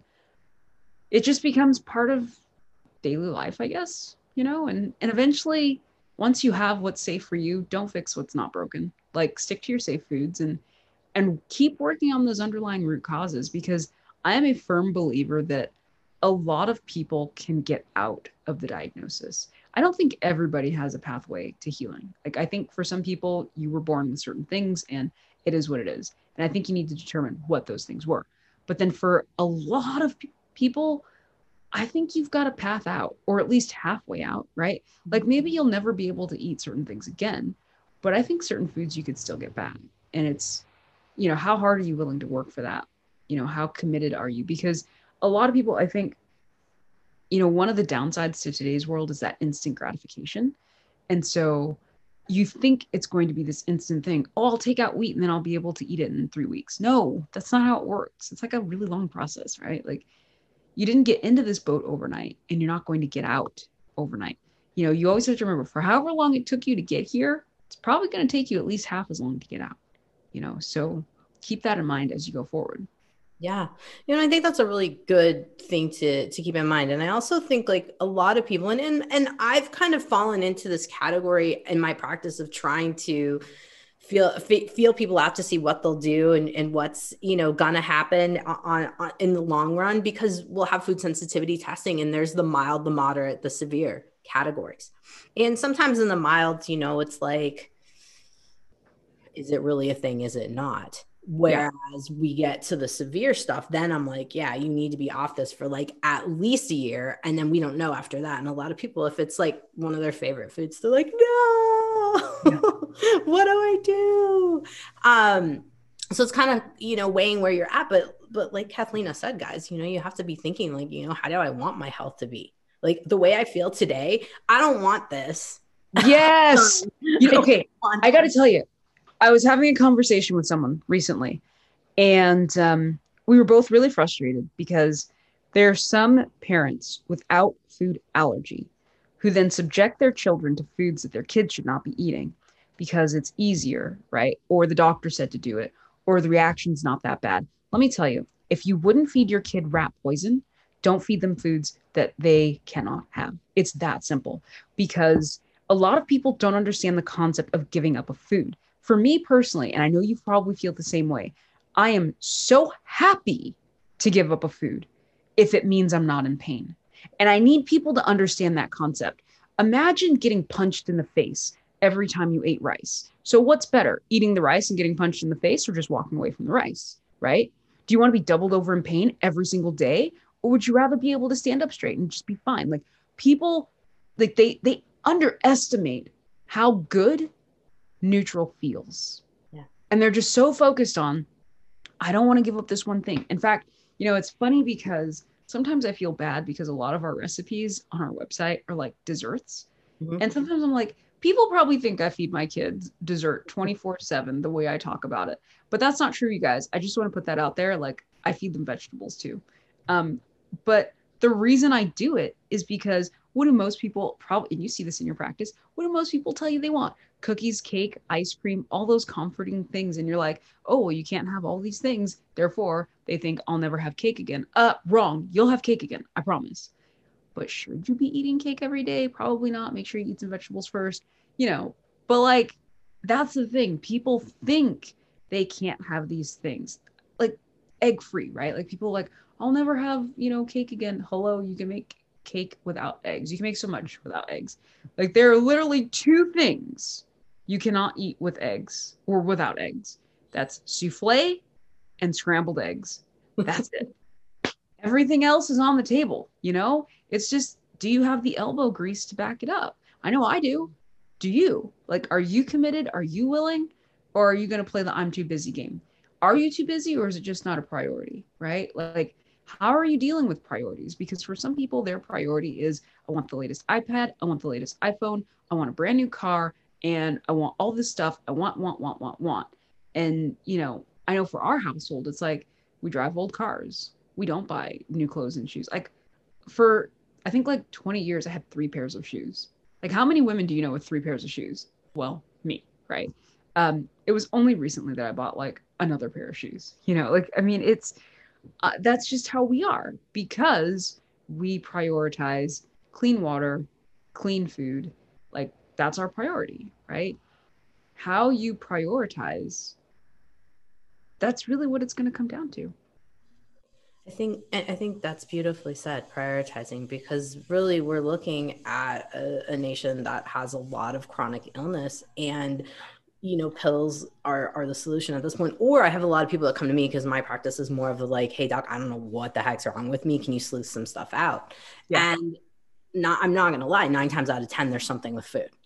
it just becomes part of daily life, I guess, you know, and, and eventually once you have what's safe for you, don't fix what's not broken. Like stick to your safe foods and, and keep working on those underlying root causes because I am a firm believer that a lot of people can get out of the diagnosis. I don't think everybody has a pathway to healing. Like I think for some people, you were born with certain things and it is what it is. And I think you need to determine what those things were. But then for a lot of pe- people, I think you've got a path out or at least halfway out, right? Like maybe you'll never be able to eat certain things again, but I think certain foods you could still get back. And it's, you know, how hard are you willing to work for that? You know, how committed are you? Because a lot of people, I think, you know, one of the downsides to today's world is that instant gratification. And so you think it's going to be this instant thing. Oh, I'll take out wheat and then I'll be able to eat it in three weeks. No, that's not how it works. It's like a really long process, right? Like you didn't get into this boat overnight and you're not going to get out overnight. You know, you always have to remember for however long it took you to get here, it's probably going to take you at least half as long to get out, you know? So keep that in mind as you go forward. Yeah. You know, I think that's a really good thing to to keep in mind. And I also think like a lot of people and and, and I've kind of fallen into this category in my practice of trying to feel f- feel people out to see what they'll do and, and what's, you know, gonna happen on, on in the long run, because we'll have food sensitivity testing and there's the mild, the moderate, the severe categories. And sometimes in the mild, you know, it's like, is it really a thing? Is it not? Yeah. Whereas we get to the severe stuff, then I'm like, yeah, you need to be off this for like at least a year. And then we don't know after that. And a lot of people, if it's like one of their favorite foods, they're like, no, Yeah. what do I do? Um, so it's kind of, you know, weighing where you're at. But, but like Kathlena said, guys, you know, you have to be thinking like, you know, how do I want my health to be? Like the way I feel today, I don't want this. Yes. You know, okay. want I got to tell you, I was having a conversation with someone recently, and um, we were both really frustrated because there are some parents without food allergy who then subject their children to foods that their kids should not be eating because it's easier, right? Or the doctor said to do it, or the reaction's not that bad. Let me tell you, if you wouldn't feed your kid rat poison, don't feed them foods that they cannot have. It's that simple, because a lot of people don't understand the concept of giving up a food. For me personally, and I know you probably feel the same way, I am so happy to give up a food if it means I'm not in pain. And I need people to understand that concept. Imagine getting punched in the face every time you ate rice. So what's better, eating the rice and getting punched in the face, or just walking away from the rice, right? Do you want to be doubled over in pain every single day? Or would you rather be able to stand up straight and just be fine? Like people, like they, they underestimate how good neutral feels. Yeah. And they're just so focused on, I don't want to give up this one thing. In fact, you know, it's funny because sometimes I feel bad because a lot of our recipes on our website are like desserts. Mm-hmm. And sometimes I'm like, people probably think I feed my kids dessert twenty-four seven the way I talk about it. But that's not true, you guys. I just want to put that out there. Like, I feed them vegetables too. Um, but the reason I do it is because what do most people probably, and you see this in your practice, what do most people tell you they want? Cookies, cake, ice cream, all those comforting things. And you're like, oh, well, you can't have all these things. Therefore, they think I'll never have cake again. Uh, wrong. You'll have cake again. I promise. But should you be eating cake every day? Probably not. Make sure you eat some vegetables first, you know, but like, that's the thing. People think they can't have these things, like egg free, right? Like people like, I'll never have, you know, cake again. Hello, you can make cake without eggs. You can make so much without eggs. Like there are literally two things you cannot eat with eggs or without eggs. That's souffle and scrambled eggs. That's it. Everything else is on the table, you know? It's just, do you have the elbow grease to back it up? I know I do. Do you? Like, are you committed? Are you willing? Or are you going to play the I'm too busy game? Are you too busy, or is it just not a priority, right? Like, how are you dealing with priorities? Because for some people, their priority is, I want the latest iPad, I want the latest iPhone, I want a brand new car, and I want all this stuff. I want, want, want, want, want. And, you know, I know for our household, it's like, we drive old cars. We don't buy new clothes and shoes. Like for, I think like twenty years, I had three pairs of shoes. Like how many women do you know with three pairs of shoes? Well, me, right? Um, it was only recently that I bought like another pair of shoes, you know, like, I mean, it's, uh, that's just how we are, because we prioritize clean water, clean food. Like that's our priority, right? How you prioritize, that's really what it's going to come down to. I think I think that's beautifully said, prioritizing, because really we're looking at a, a nation that has a lot of chronic illness, and you know, pills are are the solution at this point. Or I have a lot of people that come to me because my practice is more of the like, hey doc, I don't know what the heck's wrong with me. Can you sleuth some stuff out? Yeah. And not, I'm not gonna lie, nine times out of ten, there's something with food.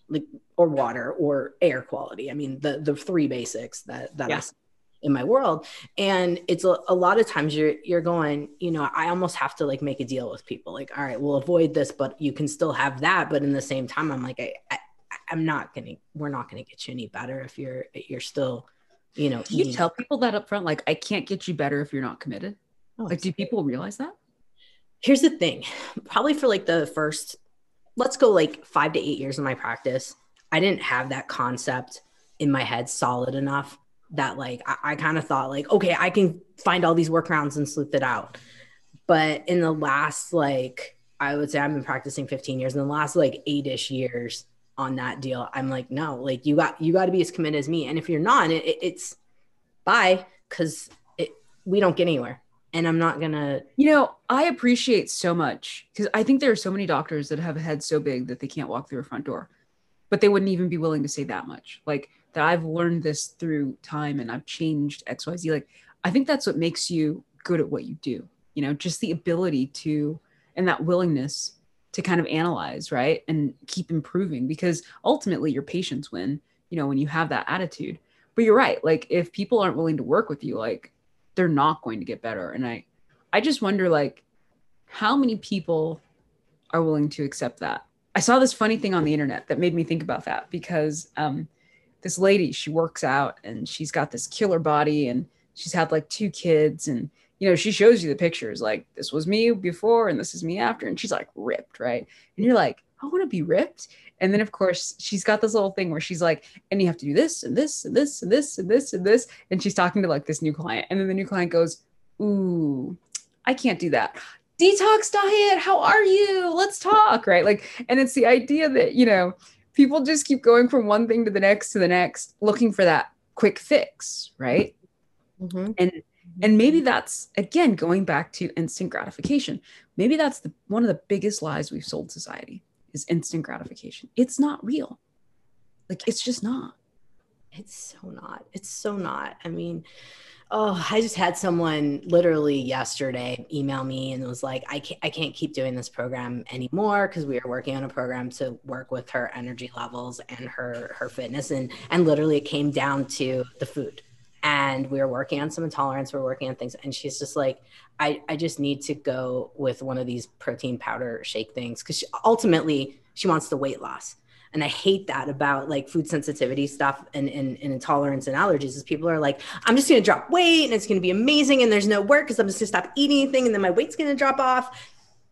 like, or water or air quality. I mean, the the three basics that that yeah. I in my world. And it's a, a lot of times you're you're going, you know, I almost have to like make a deal with people. Like, all right, we'll avoid this, but you can still have that. But in the same time, I'm like, I, I I'm not gonna, we're not gonna get you any better if you're you're still, you know. Do you tell people that up front? Like, I can't get you better if you're not committed. Oh, like, do people realize that? Here's the thing, probably for like the first, let's go like five to eight years of my practice, I didn't have that concept in my head solid enough that like, I, I kind of thought like, okay, I can find all these workarounds and sleuth it out. But in the last, like, I would say I've been practicing fifteen years, in the last like eight-ish years on that deal, I'm like, no, like you got, you got to be as committed as me. And if you're not, it, it, it's bye. Cause it, we don't get anywhere. And I'm not gonna, you know, I appreciate so much, because I think there are so many doctors that have a head so big that they can't walk through a front door, but they wouldn't even be willing to say that much. Like, that I've learned this through time and I've changed X Y Z. Like, I think that's what makes you good at what you do. You know, just the ability to, and that willingness to kind of analyze, right? And keep improving, because ultimately your patients win, you know, when you have that attitude. But you're right. Like, if people aren't willing to work with you, like, they're not going to get better. And I, I just wonder, like, how many people are willing to accept that? I saw this funny thing on the internet that made me think about that, because um, this lady, she works out and she's got this killer body and she's had like two kids, and, you know, she shows you the pictures, like, this was me before and this is me after. And she's like ripped, right? And you're like, I want to be ripped. And then of course she's got this little thing where she's like, and you have to do this and this and this and this and this and this. And she's talking to like this new client. And then the new client goes, ooh, I can't do that. Detox diet. How are you? Let's talk. Right. Like, and it's the idea that, you know, people just keep going from one thing to the next to the next, looking for that quick fix. Right. Mm-hmm. And, and maybe that's, again, going back to instant gratification. Maybe that's the, one of the biggest lies we've sold society, is instant gratification. It's not real. Like, it's just not. It's so not. It's so not. I mean, oh, I just had someone literally yesterday email me and was like, I can't, I can't keep doing this program anymore, because we are working on a program to work with her energy levels and her, her fitness. And, and literally it came down to the food. And we were working on some intolerance. We're working on things. And she's just like, I, I just need to go with one of these protein powder shake things, because she, ultimately she wants the weight loss. And I hate that about like food sensitivity stuff and, and, and intolerance and allergies, is people are like, I'm just going to drop weight and it's going to be amazing. And there's no work because I'm just going to stop eating anything. And then my weight's going to drop off.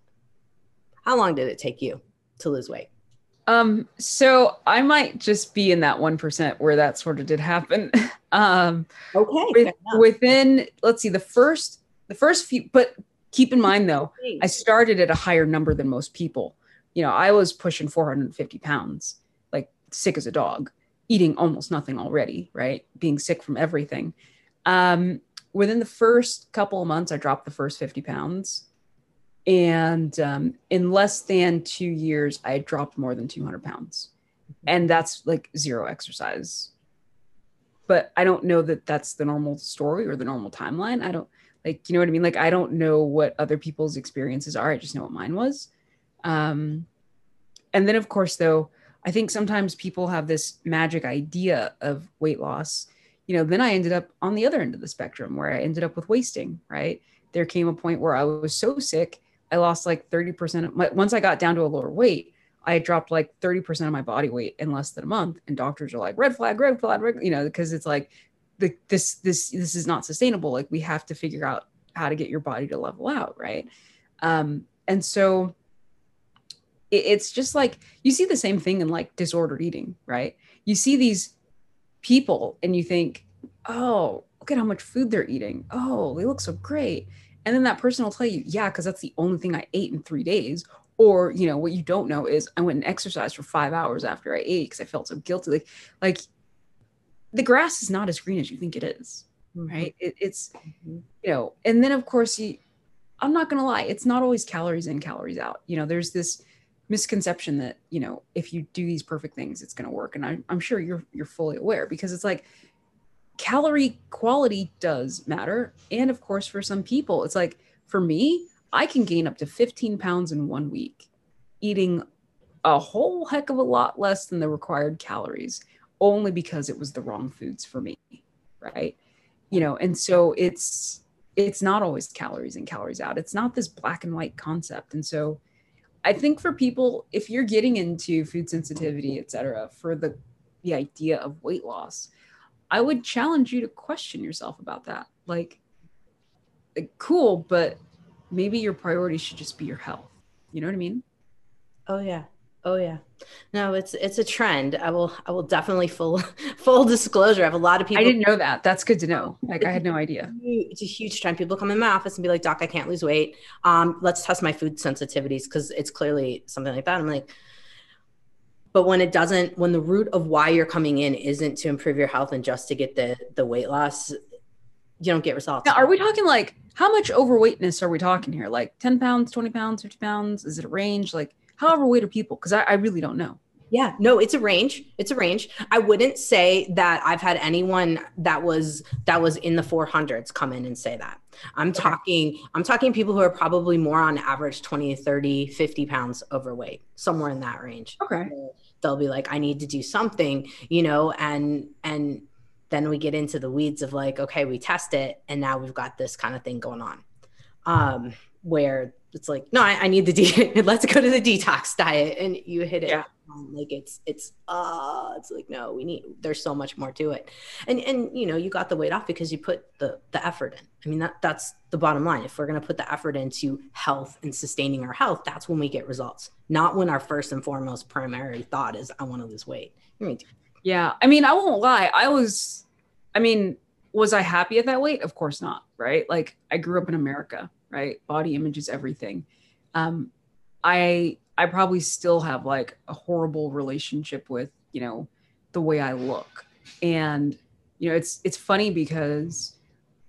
How long did it take you to lose weight? Um, so I might just be in that one percent where that sort of did happen. um, okay. With, within, let's see, the first, the first few, but keep in mind though, I started at a higher number than most people. You know, I was pushing four hundred fifty pounds, like sick as a dog, eating almost nothing already, right? Being sick from everything. Um, within the first couple of months, I dropped the first fifty pounds. And um, in less than two years, I had dropped more than two hundred pounds. And that's like zero exercise. But I don't know that that's the normal story or the normal timeline. I don't, like, you know what I mean? Like, I don't know what other people's experiences are. I just know what mine was. Um, and then, of course, though, I think sometimes people have this magic idea of weight loss. You know, then I ended up on the other end of the spectrum, where I ended up with wasting, right? There came a point where I was so sick, I lost like thirty percent of my, once I got down to a lower weight, I had dropped like thirty percent of my body weight in less than a month. And doctors are like, red flag, red flag, red, you know, because it's like, the, this, this, this is not sustainable. Like, we have to figure out how to get your body to level out. Right. Um, and so it, it's just like, you see the same thing in like disordered eating, right? You see these people and you think, oh, look at how much food they're eating. Oh, they look so great. And then that person will tell you, yeah, because that's the only thing I ate in three days. Or, you know, what you don't know is I went and exercised for five hours after I ate because I felt so guilty. Like, like the grass is not as green as you think it is, mm-hmm. right? It, it's, mm-hmm. you know, and then of course, you, I'm not going to lie, it's not always calories in, calories out. You know, there's this misconception that, you know, if you do these perfect things, it's going to work. And I, I'm sure you're, you're fully aware, because it's like, calorie quality does matter. And of course, for some people, it's like, for me, I can gain up to fifteen pounds in one week eating a whole heck of a lot less than the required calories, only because it was the wrong foods for me, right? You know, and so it's it's not always calories in, calories out. It's not this black and white concept. And so I think for people, if you're getting into food sensitivity, et cetera, for the the idea of weight loss, I would challenge you to question yourself about that. Like, like cool, but maybe your priority should just be your health. You know what I mean? Oh yeah. Oh yeah. No, it's it's a trend. I will I will definitely full full disclosure. I have a lot of I people. didn't know that. That's good to know. Like, I had no idea. It's a huge trend. People come in my office and be like, "Doc, I can't lose weight. Um, let's test my food sensitivities because it's clearly something like that." I'm like, but when it doesn't, when the root of why you're coming in isn't to improve your health and just to get the the weight loss, you don't get results. Now, are we talking like, how much overweightness are we talking here? Like ten pounds, twenty pounds, fifty pounds? Is it a range? Like, how overweight are people? Because I, I really don't know. Yeah, no, it's a range. It's a range. I wouldn't say that I've had anyone that was that was in the four hundreds come in and say that. I'm okay. talking I'm talking people who are probably more on average twenty, thirty, fifty pounds overweight, somewhere in that range. Okay. They'll be like, I need to do something, you know, and and then we get into the weeds of like, okay, we test it and now we've got this kind of thing going on. Um, where it's like, no, I, I need the de- let's go to the detox diet, and you hit it. Yeah. Um, like it's it's uh it's like, no, we need, there's so much more to it. And and you know, you got the weight off because you put the the effort in. I mean, that that's the bottom line. If we're going to put the effort into health and sustaining our health, that's when we get results, not when our first and foremost primary thought is I want to lose weight. I mean, yeah. I mean, I won't lie. I was, I mean, was I happy at that weight? Of course not. Right. Like, I grew up in America, right? Body image is everything. Um, I, I probably still have like a horrible relationship with, you know, the way I look. And, you know, it's, it's funny because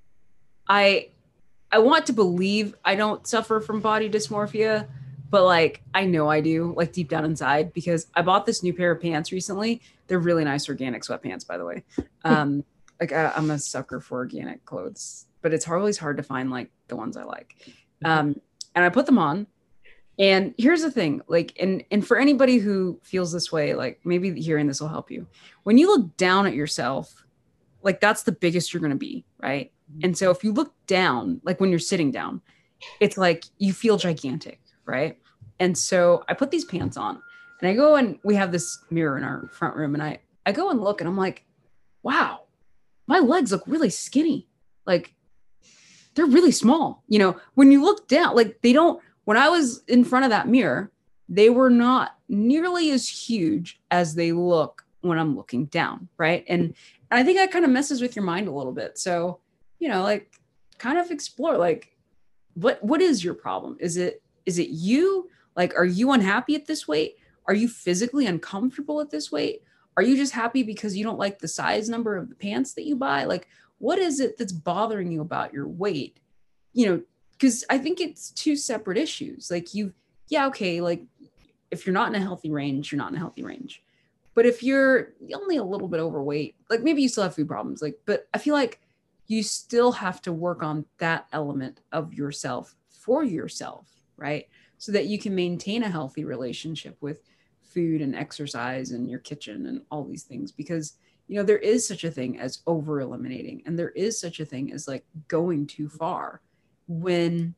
I, I want to believe I don't suffer from body dysmorphia, but like, I know I do, like deep down inside, because I bought this new pair of pants recently. They're really nice organic sweatpants, by the way. Um, like I, I'm a sucker for organic clothes, but it's always hard to find like the ones I like. Um, and I put them on. And here's the thing, like, and, and for anybody who feels this way, like maybe hearing this will help you. When you look down at yourself, like that's the biggest you're going to be. Right. And so if you look down, like when you're sitting down, it's like you feel gigantic. Right. And so I put these pants on and I go, and we have this mirror in our front room, and I, I go and look and I'm like, wow, my legs look really skinny. Like they're really small. You know, when you look down, like they don't, when I was in front of that mirror, they were not nearly as huge as they look when I'm looking down. Right. And, and I think that kind of messes with your mind a little bit. So, you know, like kind of explore, like, what, what is your problem? Is it, is it you? Like, are you unhappy at this weight? Are you physically uncomfortable at this weight? Are you just happy because you don't like the size number of the pants that you buy? Like, what is it that's bothering you about your weight? You know, because I think it's two separate issues. Like you, yeah, okay, like if you're not in a healthy range, you're not in a healthy range. But if you're only a little bit overweight, like maybe you still have food problems, like, but I feel like you still have to work on that element of yourself for yourself, right? So that you can maintain a healthy relationship with food and exercise and your kitchen and all these things. Because, you know, there is such a thing as over eliminating, and there is such a thing as like going too far when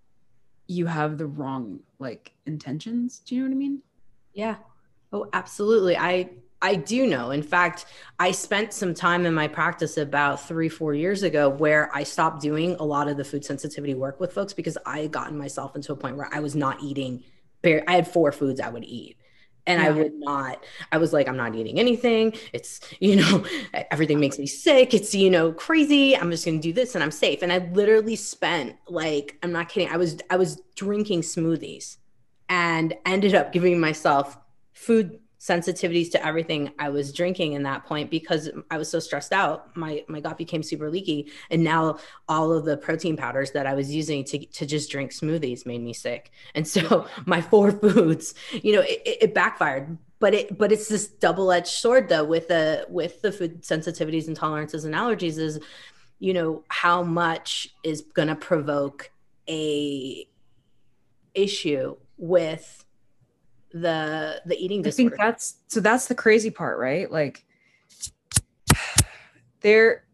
you have the wrong like intentions. Do you know what I mean? Yeah. Oh, absolutely. I I do know. In fact, I spent some time in my practice about three, four years ago where I stopped doing a lot of the food sensitivity work with folks because I had gotten myself into a point where I was not eating. Bare, I had four foods I would eat. And yeah. I would not, I was like, I'm not eating anything. It's, you know, everything makes me sick. It's, you know, crazy. I'm just going to do this and I'm safe. And I literally spent like, I'm not kidding. I was, I was drinking smoothies and ended up giving myself food sensitivities to everything I was drinking in that point because I was so stressed out. My my gut became super leaky. And now all of the protein powders that I was using to, to just drink smoothies made me sick. And so my four foods, you know, it, it backfired. But it but it's this double-edged sword though with the with the food sensitivities and tolerances and allergies is, you know, how much is gonna provoke a issue with the the eating I think disorder. that's so that's the crazy part, right? Like there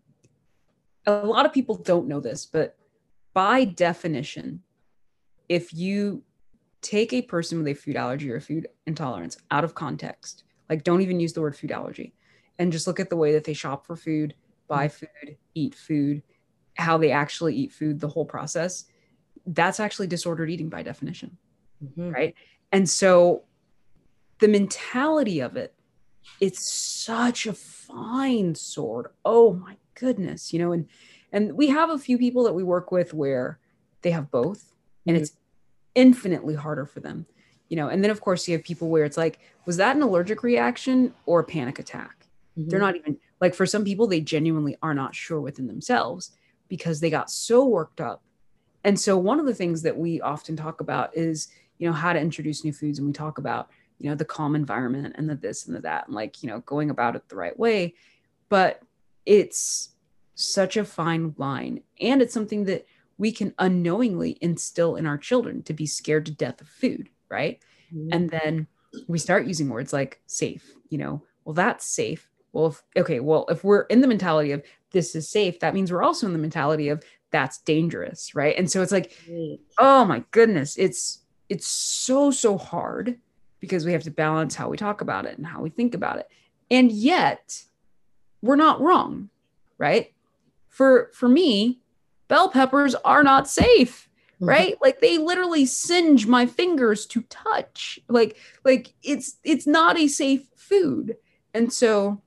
a lot of people don't know this, but by definition, if you take a person with a food allergy or a food intolerance out of context, like don't even use the word food allergy, and just look at the way that they shop for food, buy food, eat food, how they actually eat food, the whole process, that's actually disordered eating by definition, Mm-hmm. right? And so the mentality of it, it's such a fine sword. Oh my goodness, you know, and and we have a few people that we work with where they have both, and Mm-hmm. it's infinitely harder for them, you know. And then of course you have people where it's like, was that an allergic reaction or a panic attack? Mm-hmm. They're not even like, for some people they genuinely are not sure within themselves because they got so worked up. And so one of the things that we often talk about is, you know, how to introduce new foods, and we talk about, you know, the calm environment and the this and the that, and like, you know, going about it the right way. But it's such a fine line, and it's something that we can unknowingly instill in our children to be scared to death of food, right? Mm-hmm. And then we start using words like safe, you know, well, that's safe. Well, if, okay, well, if we're in the mentality of this is safe, that means we're also in the mentality of that's dangerous, right? And so it's like, oh my goodness, it's it's so, so hard because we have to balance how we talk about it and how we think about it. And yet we're not wrong, right? For for me, bell peppers are not safe, right? Mm-hmm. Like they literally singe my fingers to touch. Like like it's it's not a safe food. And so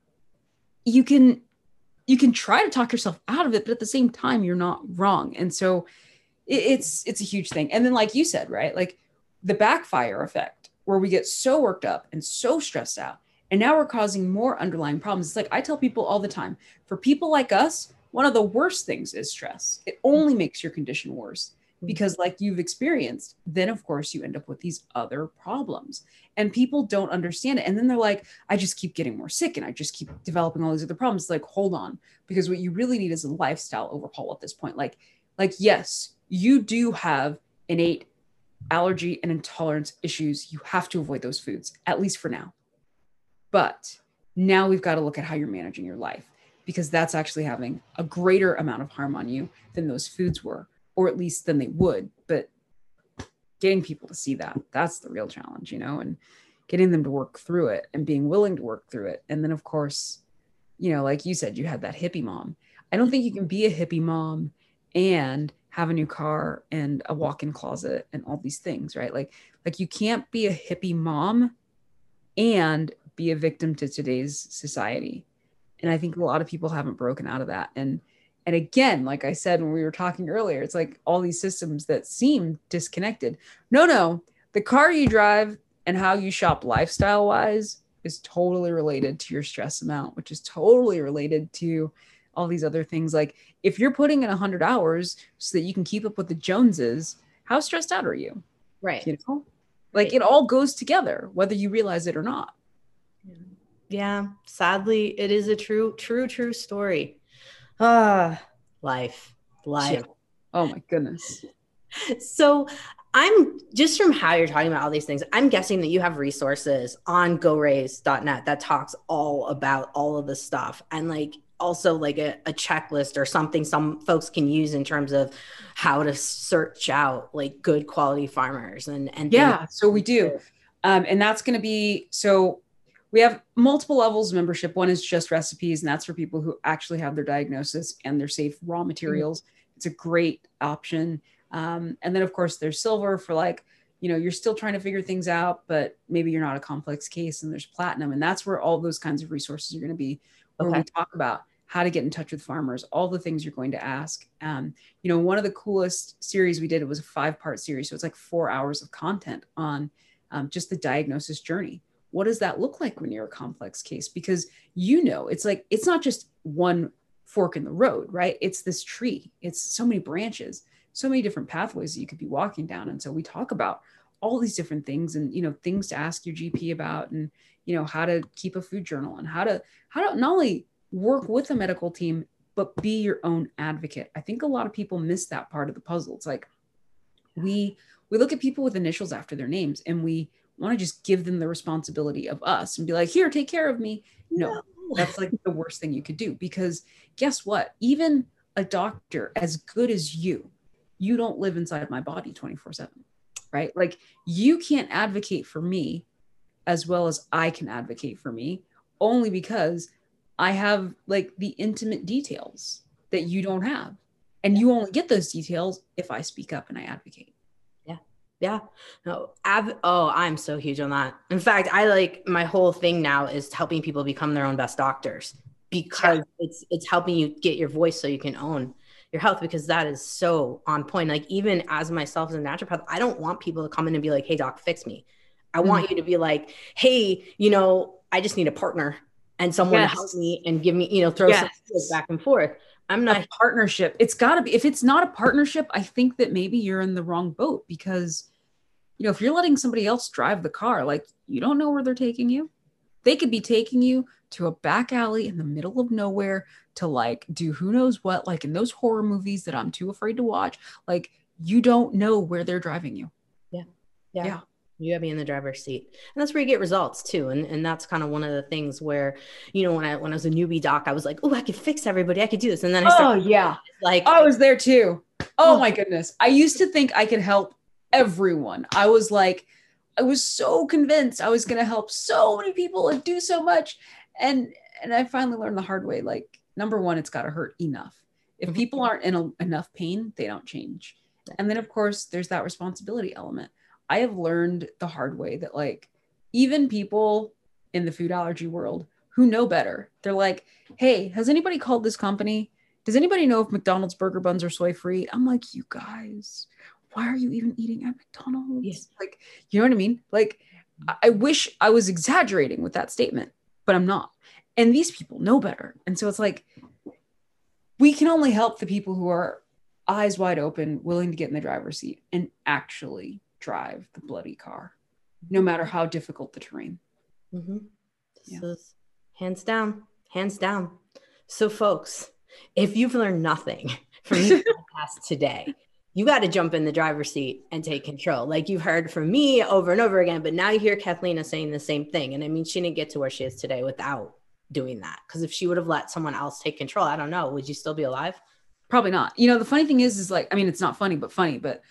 you can you can try to talk yourself out of it, but at the same time you're not wrong. And so it, it's it's a huge thing. And then like you said, right? Like the backfire effect where we get so worked up and so stressed out, and now we're causing more underlying problems. It's like I tell people all the time, for people like us, one of the worst things is stress. It only makes your condition worse because like you've experienced, then of course you end up with these other problems, and people don't understand it. And then they're like, I just keep getting more sick and I just keep developing all these other problems. It's like, hold on, because what you really need is a lifestyle overhaul at this point. Like, like, yes, you do have innate allergy and intolerance issues. You have to avoid those foods, at least for now. But now we've got to look at how you're managing your life, because that's actually having a greater amount of harm on you than those foods were, or at least than they would. But getting people to see that, that's the real challenge, you know, and getting them to work through it and being willing to work through it. And then, of course, you know, like you said, you had that hippie mom. I don't think you can be a hippie mom and have a new car and a walk-in closet and all these things, right? Like, like you can't be a hippie mom and be a victim to today's society. And I think a lot of people haven't broken out of that. And, and again, like I said, when we were talking earlier, it's like all these systems that seem disconnected. No, no, the car you drive and how you shop lifestyle wise is totally related to your stress amount, which is totally related to all these other things. Like if you're putting in a hundred hours so that you can keep up with the Joneses, how stressed out are you? Right. You know, like right. It all goes together, whether you realize it or not. Yeah. Sadly, it is a true, true, true story. Ah, life, life. Yeah. Oh my goodness. So I'm just from how you're talking about all these things, I'm guessing that you have resources on go raise dot net that talks all about all of this stuff, and like also like a, a checklist or something some folks can use in terms of how to search out like good quality farmers and, and yeah, things. So we do. Um, and that's going to be, so we have multiple levels of membership. One is just recipes, and that's for people who actually have their diagnosis and their safe raw materials. Mm-hmm. It's a great option. Um, and then of course there's silver for like, you know, you're still trying to figure things out, but maybe you're not a complex case, and there's platinum. And that's where all those kinds of resources are going to be, where okay. we talk about how to get in touch with farmers, all the things you're going to ask. Um, you know, one of the coolest series we did, it was a five part series. So it's like four hours of content on um, just the diagnosis journey. What does that look like when you're a complex case? Because, you know, it's like, it's not just one fork in the road, right? It's this tree. It's so many branches, so many different pathways that you could be walking down. And so we talk about all these different things, and, you know, things to ask your G P about, and, you know, how to keep a food journal, and how to, how to not only work with a medical team, but be your own advocate. I think a lot of people miss that part of the puzzle. It's like we, we look at people with initials after their names, and we, want to just give them the responsibility of us and be like, here, take care of me. No, No. that's like the worst thing you could do, because guess what? Even a doctor as good as you, you don't live inside my body twenty-four seven, right? Like you can't advocate for me as well as I can advocate for me, only because I have like the intimate details that you don't have. And you only get those details if I speak up and I advocate. Yeah. Yeah. No, Av- oh, I'm so huge on that. In fact, I like my whole thing now is helping people become their own best doctors, because yeah. it's it's helping you get your voice so you can own your health, because that is so on point. Like even as myself as a naturopath, I don't want people to come in and be like, hey doc, fix me. I mm-hmm. want you to be like, hey, you know, I just need a partner and someone yes. to help me and give me, you know, throw yes. some back and forth. I'm not a partnership. It's gotta be, if it's not a partnership, I think that maybe you're in the wrong boat, because, you know, if you're letting somebody else drive the car, like you don't know where they're taking you. They could be taking you to a back alley in the middle of nowhere to like do who knows what, like in those horror movies that I'm too afraid to watch. Like you don't know where they're driving you. Yeah. Yeah. Yeah. You gotta be in the driver's seat. And that's where you get results too. And, and that's kind of one of the things where, you know, when I, when I was a newbie doc, I was like, oh, I could fix everybody. I could do this. And then I started, oh yeah. Like I was there too. Oh my goodness. I used to think I could help everyone. I was like, I was so convinced I was going to help so many people and do so much. And, and I finally learned the hard way. Like number one, it's got to hurt enough. If people aren't in a, enough pain, they don't change. And then of course there's that responsibility element. I have learned the hard way that like, even people in the food allergy world who know better, they're like, hey, has anybody called this company? Does anybody know if McDonald's burger buns are soy free? I'm like, you guys, why are you even eating at McDonald's? Yes. Like, you know what I mean? Like, I wish I was exaggerating with that statement, but I'm not. And these people know better. And so it's like, we can only help the people who are eyes wide open, willing to get in the driver's seat and actually drive the bloody car, no matter how difficult the terrain. Mm-hmm. This yeah. is hands down, hands down. So folks, if you've learned nothing from this podcast today, you got to jump in the driver's seat and take control. Like you've heard from me over and over again, but now you hear Kathlena saying the same thing. And I mean, she didn't get to where she is today without doing that. Because if she would have let someone else take control, I don't know, would you still be alive? Probably not. You know, the funny thing is, is like, I mean, it's not funny, but funny, but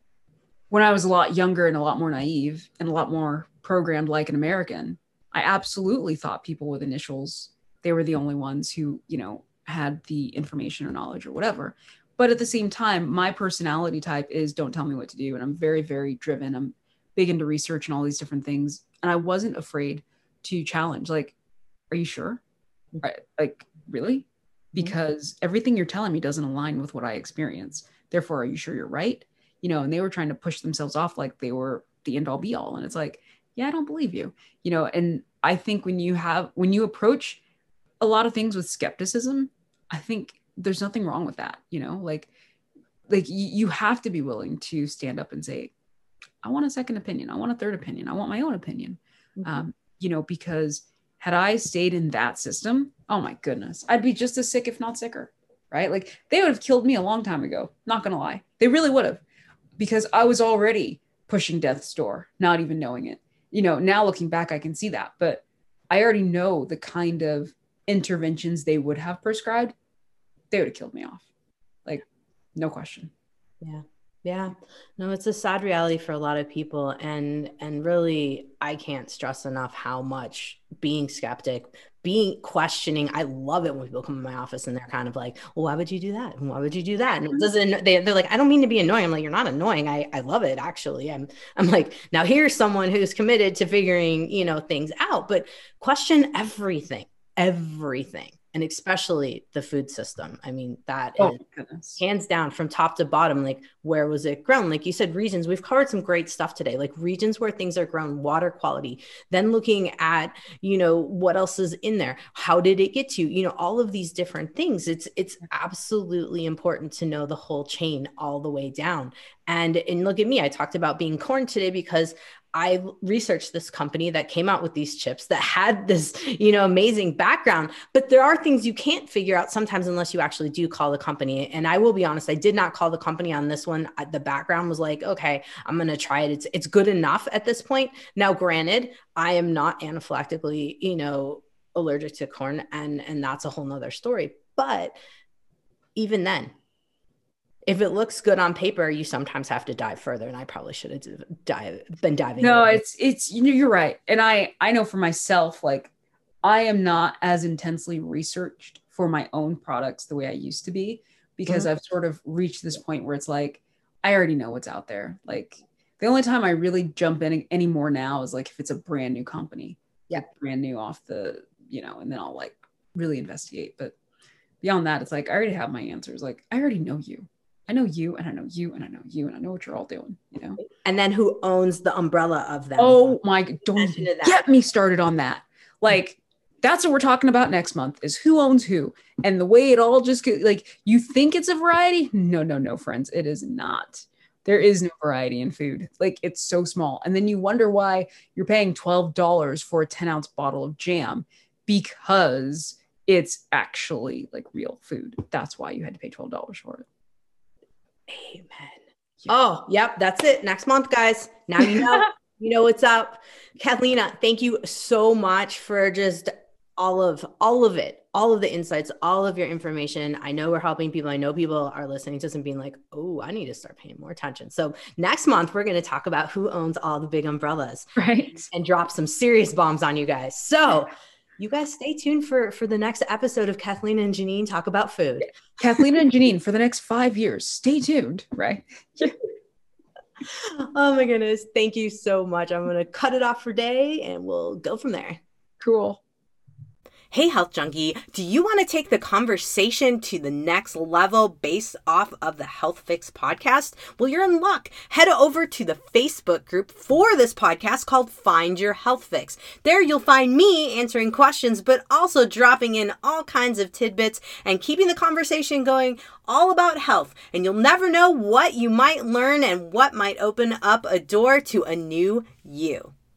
when I was a lot younger and a lot more naive and a lot more programmed like an American, I absolutely thought people with initials, they were the only ones who, you know, had the information or knowledge or whatever. But at the same time, my personality type is don't tell me what to do. And I'm very, very driven. I'm big into research and all these different things. And I wasn't afraid to challenge. Like, are you sure? Right? Like, really? Because everything you're telling me doesn't align with what I experience. Therefore, are you sure you're right? You know, and they were trying to push themselves off like they were the end all be all. And it's like, yeah, I don't believe you, you know, and I think when you have, when you approach a lot of things with skepticism, I think there's nothing wrong with that. You know, like, like you have to be willing to stand up and say, I want a second opinion. I want a third opinion. I want my own opinion. Mm-hmm. Um, you know, because had I stayed in that system, oh my goodness, I'd be just as sick, if not sicker, right? Like they would have killed me a long time ago. Not going to lie. They really would have, because I was already pushing death's door, not even knowing it. You know, now looking back, I can see that, but I already know the kind of interventions they would have prescribed. They would have killed me off. Like, no question. Yeah. Yeah. No, it's a sad reality for a lot of people. And, and really, I can't stress enough how much being skeptic, being questioning, I love it when people come in my office and they're kind of like, well, why would you do that? And why would you do that? And it doesn't, they, they're like, I don't mean to be annoying. I'm like, you're not annoying. I, I love it. Actually. I'm, I'm like, now here's someone who's committed to figuring, you know, things out, but question everything, everything. And especially the food system. I mean, that oh, is goodness. hands down from top to bottom. Like, where was it grown? Like you said, regions, we've covered some great stuff today, like regions where things are grown, water quality, then looking at, you know, what else is in there? How did it get to, you know, all of these different things. It's, it's absolutely important to know the whole chain all the way down. And, and look at me, I talked about being corn today because I researched this company that came out with these chips that had this, you know, amazing background, but there are things you can't figure out sometimes unless you actually do call the company. And I will be honest, I did not call the company on this one. The background was like, okay, I'm going to try it. It's, it's good enough at this point. Now, granted, I am not anaphylactically, you know, allergic to corn, and, and that's a whole nother story. But even then, if it looks good on paper, you sometimes have to dive further. And I probably should have dive, been diving. No, it's, it's, you know, you're right. And I, I know for myself, like I am not as intensely researched for my own products the way I used to be, because mm-hmm. I've sort of reached this point where it's like, I already know what's out there. Like the only time I really jump in anymore now is like, if it's a brand new company, yeah, like brand new off the, you know, and then I'll like really investigate. But beyond that, it's like, I already have my answers. Like I already know you. I know you and I know you and I know you and I know what you're all doing, you know? And then who owns the umbrella of them? Oh my, don't get me started on that. Like, that's what we're talking about next month is who owns who. And the way it all just get, like, you think it's a variety? No, no, no, friends. It is not. There is no variety in food. Like, it's so small. And then you wonder why you're paying twelve dollars for a ten ounce bottle of jam, because it's actually like real food. That's why you had to pay twelve dollars for it. Amen. Yeah. Oh, yep. That's it. Next month, guys. Now you know, you know what's up. Kathlena, thank you so much for just all of, all of it, all of the insights, all of your information. I know we're helping people. I know people are listening to this and being like, oh, I need to start paying more attention. So next month, we're going to talk about who owns all the big umbrellas, right? And drop some serious bombs on you guys. So you guys stay tuned for, for the next episode of Kathlena and Janine Talk About Food. Kathlena and Janine for the next five years. Stay tuned, right? Oh my goodness. Thank you so much. I'm going to cut it off for day and we'll go from there. Cool. Hey, Health Junkie, do you want to take the conversation to the next level based off of the Health Fix podcast? Well, you're in luck. Head over to the Facebook group for this podcast called Find Your Health Fix. There you'll find me answering questions, but also dropping in all kinds of tidbits and keeping the conversation going all about health. And you'll never know what you might learn and what might open up a door to a new you.